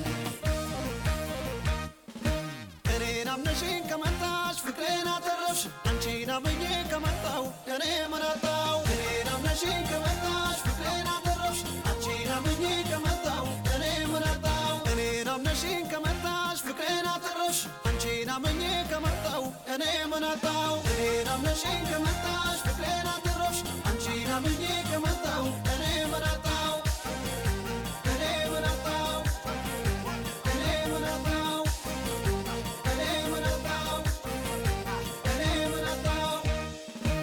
እኔን አምነሽኝ ከመጣሽ ፍቅሬን አተረፍሽ አንቺን አምኜ ከመጣው እኔ ምን አጣው እኔን አምነሽኝ ከመጣሽ ፍቅሬን አተረፍሽ አንቺን አምኜ ከመጣው እኔ ምን አጣው እኔን አምነሽኝ ከመጣሽ ፍቅሬን አተረፍሽ አንቺን አምኜ ከመጣው እኔ ምን አጣው እኔን አምነሽኝ ከመጣሽ ፍቅሬን አተረፍሽ አንቺን አምኜ ከመጣው እኔ ምን አጣው እኔ ምን አጣው እኔ ምን አጣው እኔ ምን አጣው እኔ ምን አጣው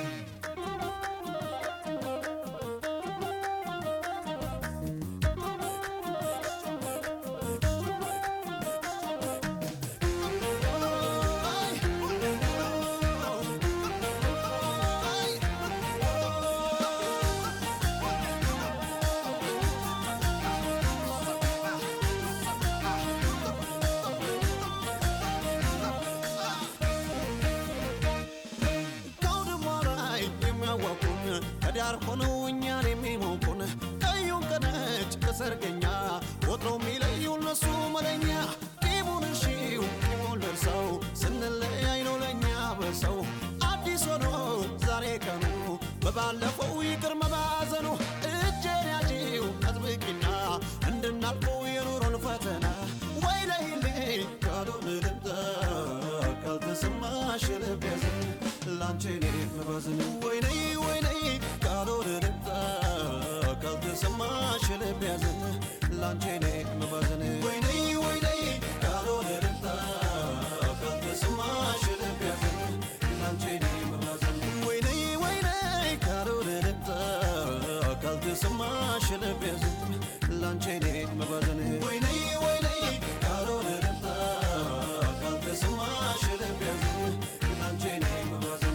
ጋር ሆነው እኛን የሚሞቁን ቀዩን ከነጭ ከሰርገኛ ወትሮ የሚለዩ እነሱ መለኛ ቂሙን እሺው ቂሙን ደርሰው ስንለያይ ነው ለእኛ በሰው አዲስ ሆኖ ዛሬ ቀኑ በባለፈው ይቅር መባዘኑ እጄን ያዢው አጥብቂና እንድናልፈው የኑሮን ፈተና ወይ ለይልኝ ካልሆነ ልምጣ ካልተሰማሽ ልብ ያዘን ላንቺ እኔ መባዘን ወይ ነይ ካልሆነ ልምጣ ካልተሰማሽ ልብ ያዘን ላንቺ እኔ መባዘን ወይ ነይ ካልሆነ ልምጣ ካልተሰማሽ ልብ ያዘን ላንቺ እኔ መባዘን ወይ ነይ ካልሆነ ልምጣ ካልተሰማሽ ልብ ያዘን ላንቺ እኔ መባዘን ወይ ነይ ካልሆነ ልምጣ ካልተሰማሽ ልብ ያዘን ላንቺ እኔ መባዘን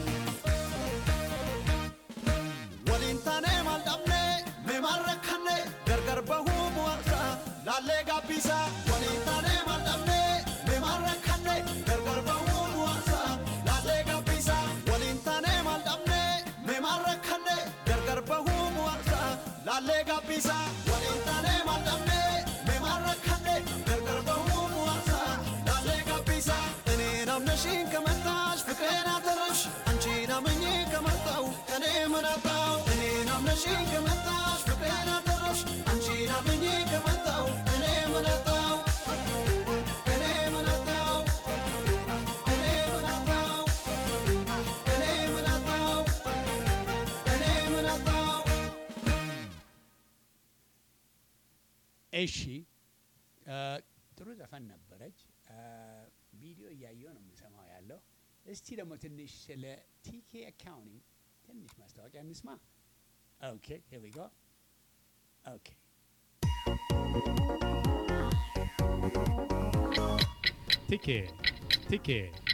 ወሊንታኔ ማልዳምኔ ሜማረካኔ ገርገር በሁ ሙዋሳ ላሌ ጋቢሳ ወሊንታኔ ማልዳምኔ ሜማረካኔ ገርገር በሁ ሙዋሳ ላሌ ጋቢሳ ወሊንታኔ ማልዳምኔ ሜማረካኔ ገርገር በሁ ሙዋሳ ላሌ ጋቢሳ ወሊንታኔ ማልዳምኔ ሜማረካኔ ገርገር በሁ ሙዋሳ ላሌ ጋቢሳ እኔ ናምነሽን ከመጣሽ ፍቅሬን አተረሽ አንቺን አምኜ ከመጣው እኔ ምን አጣው እኔ ናምነሽን ከመጣሽ ፍቅሬን አተረሽ አንቺን አምኜ ከመጣው እኔ ምን አጣው እኔ ምን አጣው እኔ ምን አጣው እኔ ምን አጣው እኔ ምን አጣው እሺ ጥሩ ዘፈን ነበረች ቪዲዮ እያየሁ ነው የምሰማው ያለው እስቲ ደግሞ ትንሽ ስለ ቲኬ አካውንቲንግ ትንሽ ማስታወቂያ እንስማ ኦኬ here we go ኦኬ ቲኬ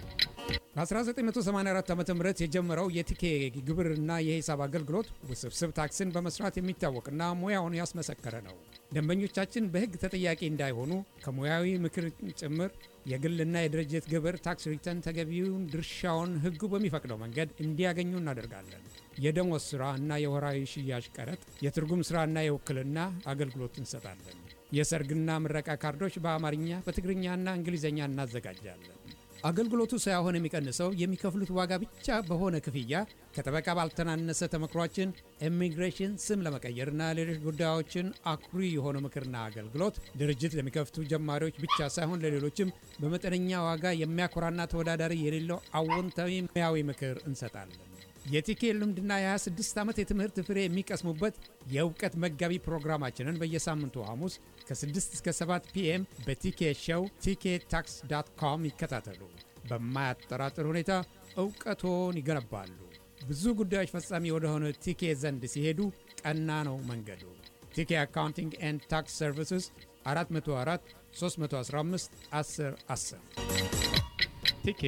በ1984 ዓ.ም የጀመረው የቲኬ ግብርና የሂሳብ አገልግሎት ውስብስብ ታክስን በመስራት የሚታወቅና ሙያውን ያስመሰከረ ነው። ደንበኞቻችን በሕግ ተጠያቂ እንዳይሆኑ ከሙያዊ ምክር ጭምር የግልና የድርጅት ግብር ታክስ ሪተርን ተገቢውን ድርሻውን ሕጉ በሚፈቅደው መንገድ እንዲያገኙ እናደርጋለን። የደሞዝ ሥራ እና የወራዊ ሽያጭ ቀረጥ፣ የትርጉም ሥራና የውክልና አገልግሎት እንሰጣለን። የሰርግና ምረቃ ካርዶች በአማርኛ በትግርኛና እንግሊዝኛ እናዘጋጃለን። አገልግሎቱ ሳይሆን የሚቀንሰው የሚከፍሉት ዋጋ ብቻ በሆነ ክፍያ ከጠበቃ ባልተናነሰ ተመክሯችን ኢሚግሬሽን ስም ለመቀየርና ሌሎች ጉዳዮችን አኩሪ የሆነ ምክርና አገልግሎት ድርጅት ለሚከፍቱ ጀማሪዎች ብቻ ሳይሆን ለሌሎችም በመጠነኛ ዋጋ የሚያኮራና ተወዳዳሪ የሌለው አዎንታዊ ሙያዊ ምክር እንሰጣለን። የቲኬ ልምድና የ26 ዓመት የትምህርት ፍሬ የሚቀስሙበት የእውቀት መጋቢ ፕሮግራማችንን በየሳምንቱ ሐሙስ ከ6 እስከ 7 ፒኤም በቲኬ ሾው tktax.com ይከታተሉ። በማያጠራጥር ሁኔታ እውቀቶን ይገነባሉ። ብዙ ጉዳዮች ፈጻሚ ወደሆነ ቲኬ ዘንድ ሲሄዱ ቀና ነው መንገዱ። ቲኬ አካውንቲንግ ኤንድ ታክስ ሰርቪስስ 404 315 1010 ቲኬ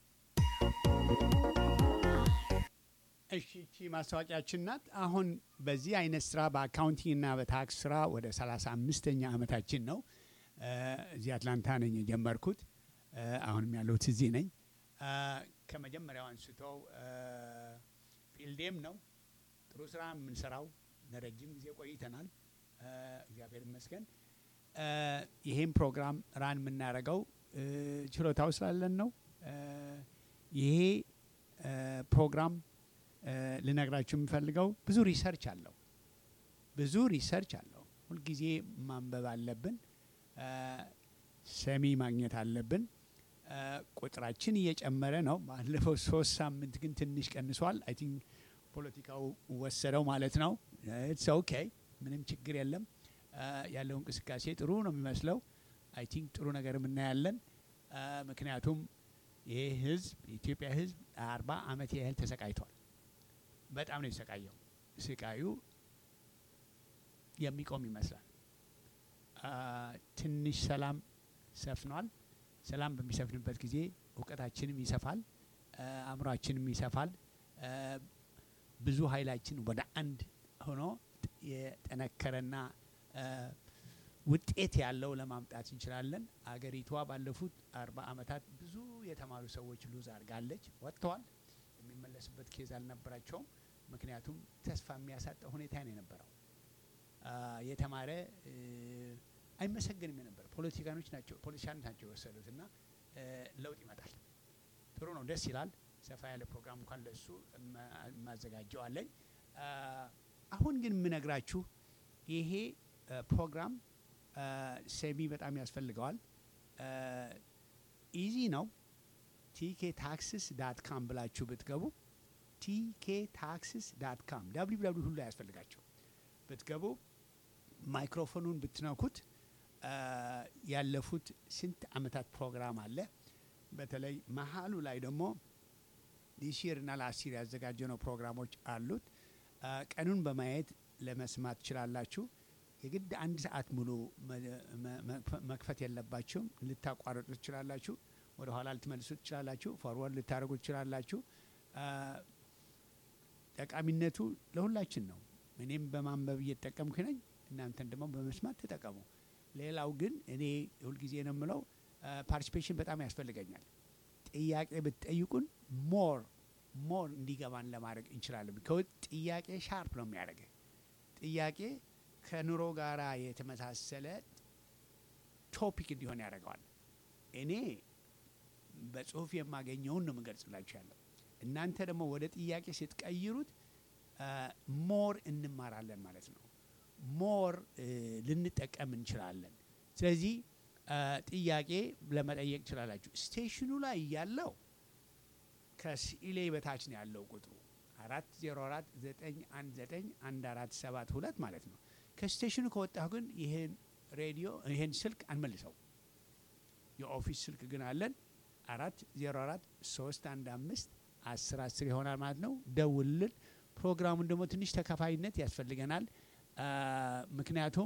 እሺ እቺ ማስታወቂያችን ናት። አሁን በዚህ አይነት ስራ በአካውንቲንግ እና በታክስ ስራ ወደ 35ኛ ዓመታችን ነው። እዚህ አትላንታ ነኝ የጀመርኩት። አሁንም ያለሁት እዚህ ነኝ። ከመጀመሪያው አንስቶ ፊልዴም ነው ጥሩ ስራ የምንሰራው። ለረጅም ጊዜ ቆይተናል። እግዚአብሔር ይመስገን። ይሄን ፕሮግራም ራን የምናደርገው ችሎታው ስላለን ነው። ይሄ ፕሮግራም ልነግራችሁ የምፈልገው ብዙ ሪሰርች አለው። ሁልጊዜ ማንበብ አለብን። ሰሚ ማግኘት አለብን። ቁጥራችን እየጨመረ ነው። ባለፈው 3 ሳምንት ግን ትንሽ ቀንሷል። አይ ቲንክ ፖለቲካው ወሰደው ማለት ነው። ኢትስ ኦኬ፣ ምንም ችግር የለም። ያለው እንቅስቃሴ ጥሩ ነው የሚመስለው። አይ ቲንክ ጥሩ ነገር እናያለን። ምክንያቱም ይሄ ህዝብ የኢትዮጵያ ህዝብ 40 ዓመት ያህል ተሰቃይቷል። በጣም ነው የተሰቃየው። ስቃዩ የሚቆም ይመስላል። ትንሽ ሰላም ሰፍኗል። ሰላም በሚሰፍንበት ጊዜ እውቀታችንም ይሰፋል፣ አእምሯችንም ይሰፋል። ብዙ ኃይላችን ወደ አንድ ሆኖ የጠነከረና ውጤት ያለው ለማምጣት እንችላለን። አገሪቷ ባለፉት 40 ዓመታት ብዙ የተማሩ ሰዎች ሉዝ አድርጋለች፣ ወጥተዋል። የሚመለስበት ኬዝ አልነበራቸውም። ምክንያቱም ተስፋ የሚያሳጣ ሁኔታ ነው የነበረው። የተማረ አይመሰገንም የነበረ ፖለቲካኖች ናቸው የወሰዱት እና ለውጥ ይመጣል። ጥሩ ነው፣ ደስ ይላል። ሰፋ ያለ ፕሮግራም እንኳን ለሱ ማዘጋጀው አለኝ። አሁን ግን የምነግራችሁ ይሄ ፕሮግራም ሰሚ በጣም ያስፈልገዋል። ኢዚ ነው። tk-taxes.com ብላችሁ ብትገቡ tk-taxes.com www ሁሉ ያስፈልጋችሁ ብትገቡ ማይክሮፎኑን ብትነኩት ያለፉት ስንት አመታት ፕሮግራም አለ። በተለይ መሀሉ ላይ ደግሞ ዲሲር እና ላሲር ያዘጋጀነው ፕሮግራሞች አሉት። ቀኑን በማየት ለመስማት ትችላላችሁ። የግድ አንድ ሰዓት ሙሉ መክፈት የለባችሁም። ልታቋርጡ ትችላላችሁ። ወደ ኋላ ልትመልሱ ትችላላችሁ። ፎርወርድ ልታደርጉ ትችላላችሁ። ጠቃሚነቱ ለሁላችን ነው። እኔም በማንበብ እየተጠቀምኩ ነኝ። እናንተን ደግሞ በመስማት ተጠቀሙ። ሌላው ግን እኔ ሁልጊዜ ነው የምለው ፓርቲሲፔሽን በጣም ያስፈልገኛል። ጥያቄ ብትጠይቁን ሞር እንዲገባን ለማድረግ እንችላለን። ጥያቄ ሻርፕ ነው የሚያደርገ ጥያቄ ከኑሮ ጋራ የተመሳሰለ ቶፒክ እንዲሆን ያደርገዋል። እኔ በጽሁፍ የማገኘውን ነው የምገልጽላችሁ ያለው። እናንተ ደግሞ ወደ ጥያቄ ስትቀይሩት ሞር እንማራለን ማለት ነው። ሞር ልንጠቀም እንችላለን። ስለዚህ ጥያቄ ለመጠየቅ ትችላላችሁ። ስቴሽኑ ላይ ያለው ከስኢሌ በታች ነው ያለው ቁጥሩ 404-919-1472 ማለት ነው። ከስቴሽኑ ከወጣሁ ግን ይሄን ስልክ አንመልሰው። የኦፊስ ስልክ ግን አለን 404-315-1010 ይሆናል ማለት ነው። ደውልን። ፕሮግራሙን ደግሞ ትንሽ ተከፋይነት ያስፈልገናል። ምክንያቱም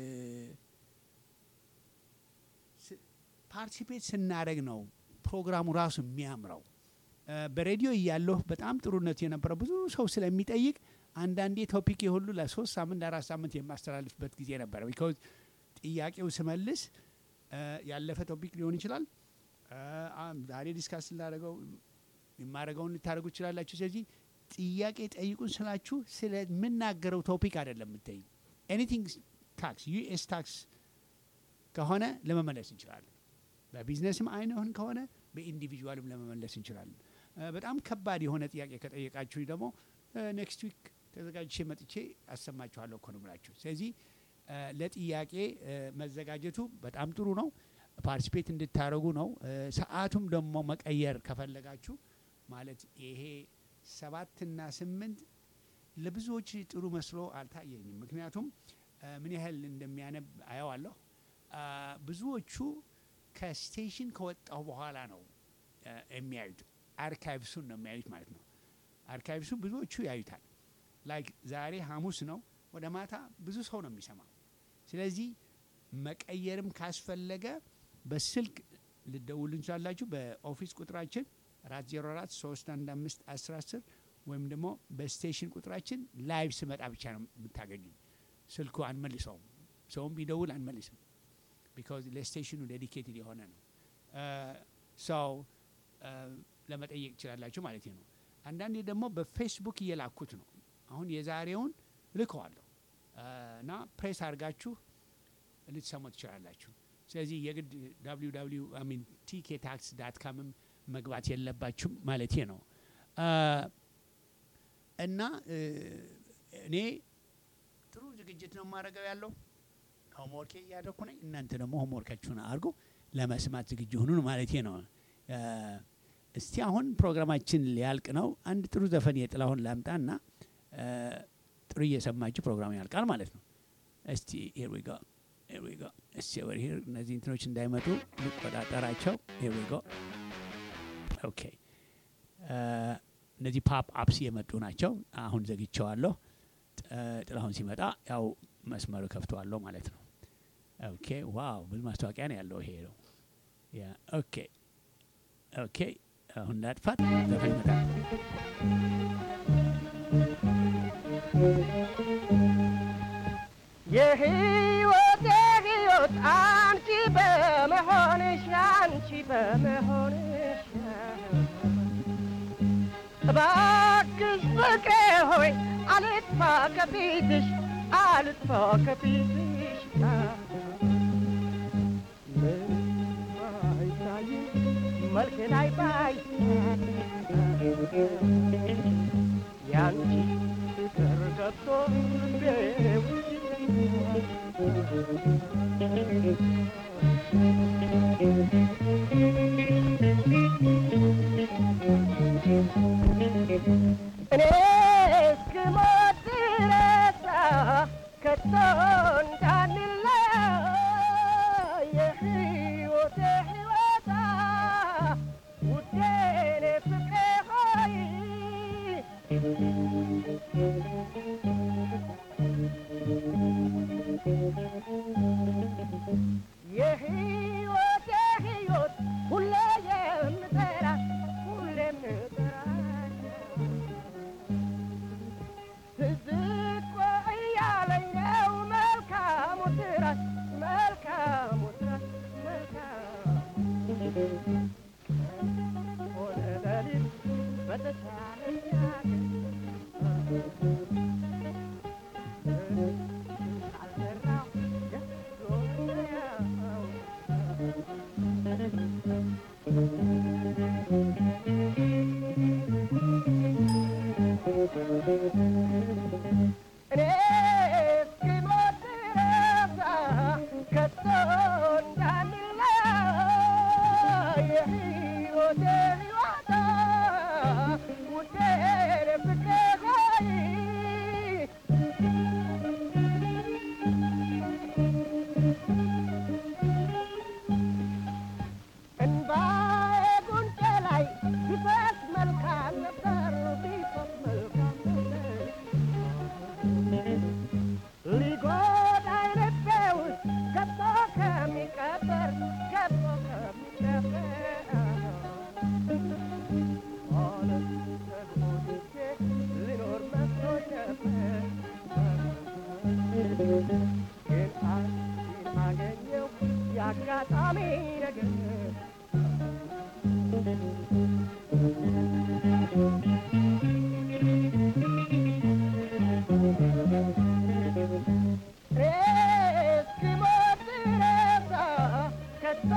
ፓርቲሲፔት ስናደርግ ነው ፕሮግራሙ ራሱ የሚያምረው። በሬዲዮ እያለሁ በጣም ጥሩነት የነበረው ብዙ ሰው ስለሚጠይቅ አንዳንዴ ቶፒክ የሁሉ ለ3 ሳምንት ለ4 ሳምንት የማስተላልፍበት ጊዜ ነበረ። ቢኮዝ ጥያቄው ስመልስ ያለፈ ቶፒክ ሊሆን ይችላል። ዛሬ ዲስካስ ስላደረገው የማደርገውን ልታደርጉ ትችላላችሁ። ስለዚህ ጥያቄ ጠይቁን ስላችሁ ስለምናገረው ቶፒክ አይደለም የምትጠይቁ። ኤኒቲንግ ታክስ ዩኤስ ታክስ ከሆነ ለመመለስ እንችላለን። በቢዝነስም አይነውን ከሆነ በኢንዲቪጁዋልም ለመመለስ እንችላለን። በጣም ከባድ የሆነ ጥያቄ ከጠየቃችሁ ደግሞ ኔክስት ዊክ ተዘጋጅቼ መጥቼ አሰማችኋለሁ እኮ ነው ብላችሁ። ስለዚህ ለጥያቄ መዘጋጀቱ በጣም ጥሩ ነው። ፓርቲሲፔት እንድታደርጉ ነው። ሰዓቱም ደግሞ መቀየር ከፈለጋችሁ ማለት ይሄ 7 እና 8 ለብዙዎች ጥሩ መስሎ አልታየኝም። ምክንያቱም ምን ያህል እንደሚያነብ አየዋለሁ። ብዙዎቹ ከስቴሽን ከወጣው በኋላ ነው የሚያዩት። አርካይቭሱን ነው የሚያዩት ማለት ነው። አርካይቭሱን ብዙዎቹ ያዩታል። ላይክ ዛሬ ሐሙስ ነው፣ ወደ ማታ ብዙ ሰው ነው የሚሰማው። ስለዚህ መቀየርም ካስፈለገ በስልክ ልደውሉ እንችላላችሁ። በኦፊስ ቁጥራችን 404-315-1010 ወይም ደግሞ በስቴሽን ቁጥራችን ላይቭ ስመጣ ብቻ ነው የምታገኙ። ስልኩ አንመልሰውም። ሰውም ቢደውል አንመልስም። ቢካዝ ለስቴሽኑ ዴዲኬትድ የሆነ ነው። ሰው ለመጠየቅ ትችላላችሁ ማለት ነው። አንዳንዴ ደግሞ በፌስቡክ እየላኩት ነው። አሁን የዛሬውን ልከዋለሁ እና ፕሬስ አድርጋችሁ ልትሰሙ ትችላላችሁ። ስለዚህ የግድ tk-tax.com መግባት የለባችሁም ማለት ነው። እና እኔ ጥሩ ዝግጅት ነው የማደርገው ያለው። ሆምወርክ እያደረኩ ነኝ። እናንተ ደግሞ ሆምወርካችሁን አድርጉ፣ ለመስማት ዝግጁ ሁኑ ማለት ነው። እስቲ አሁን ፕሮግራማችን ሊያልቅ ነው። አንድ ጥሩ ዘፈን የጥላሁን ላምጣና ጥሩ እየሰማችሁ ፕሮግራሙ ያልቃል ማለት ነው። እስቲ here we go እስቲ over here እነዚህ እንትኖች እንዳይመጡ ልቆጣጠራቸው። here we go ኦኬ። እነዚህ ፓፕ አፕስ የመጡ ናቸው። አሁን ዘግቼዋለሁ። ጥላሁን ሲመጣ ያው መስመሩ ከፍተዋለሁ ማለት ነው። ኦኬ ዋው፣ ብዙ ማስታወቂያ ነው ያለው ይሄ ነው። ያ ኦኬ አሁን ላጥፋት። ዘፈን ይመጣል። የህይወት አንቺ በመሆንሽ እባክሽ እባክሽ ፍቅሬ ሆይ አልጥፋ ከፊትሽ አልጥፋ ከፊትሽ አይታይ መልክ ላይ ባይ ያንቺ ፍቅር ገብቶ እኔ እስክሞት ድረስ ከቶ እንዳንለያይ የሕይወቴ ሕይወታ ውዴ እኔ ፍቅሬ ሆይ የሕይወቴ ሕይወት ሁሌ የምጠራት ሁሌ የምጠራት ትዝ እኮ እያለኝ ነው መልካሙ ትራት መልካሙ ትራት መልካሙ ሆነ ሌሊት በተቻለኝ አልሰራው ደስ ብሎኛል እኔ እስክሞት ድረስ ከቶ እንዳንለያይ የሕይወቴ ሕይወታ ውዴ እኔ ፍቅሬ ሆይ እንባዬ ጉንጬ ላይ ቢፈስ መልካም ነበር ቢፈስ መልካም ነበር ሊጎዳኝ ልቤ ውስጥ ገብቶ ከሚቀበር ገብቶ ከሚቀበር ሆነት ተጎድቼ ልኖር መስሎኝ ነበር ግን አንቺን አገኘው ያጋጣሚ ነገር እስክሞት ድረስ ከቶ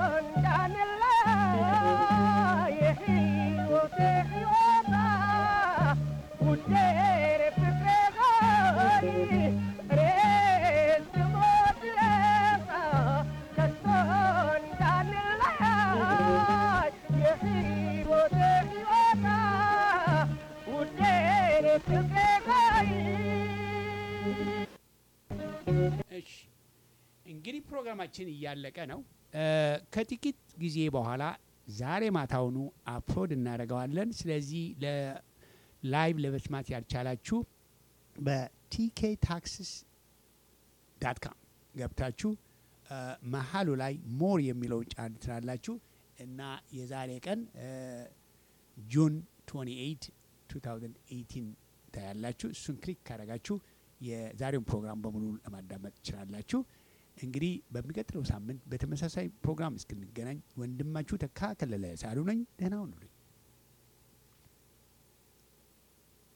እንዳንለያይ የሕይወቴ ሕይወታ ውዴ እኔ ፍቅሬ ሆይ እስክሞት ድረስ ከቶ እንዳንለያይ የሕይወቴ ሕይወታ ውዴ እኔ ፍቅሬ ሆይ እሺ እንግዲህ ፕሮግራማችን እያለቀ ነው። ከጥቂት ጊዜ በኋላ ዛሬ ማታውኑ አፕሎድ እናደርገዋለን። ስለዚህ ለላይቭ ለመስማት ያልቻላችሁ በቲኬ ታክስስ ዳት ካም ገብታችሁ መሀሉ ላይ ሞር የሚለውን ጫን ትላላችሁ እና የዛሬ ቀን ጁን 28 2018 ታያላችሁ። እሱን ክሊክ ካደረጋችሁ የዛሬውን ፕሮግራም በሙሉ ለማዳመጥ ትችላላችሁ። እንግዲህ በሚቀጥለው ሳምንት በተመሳሳይ ፕሮግራም እስክንገናኝ ወንድማችሁ ተካ ከለለ ሳሉ ነኝ። ደህና ሁኑልኝ።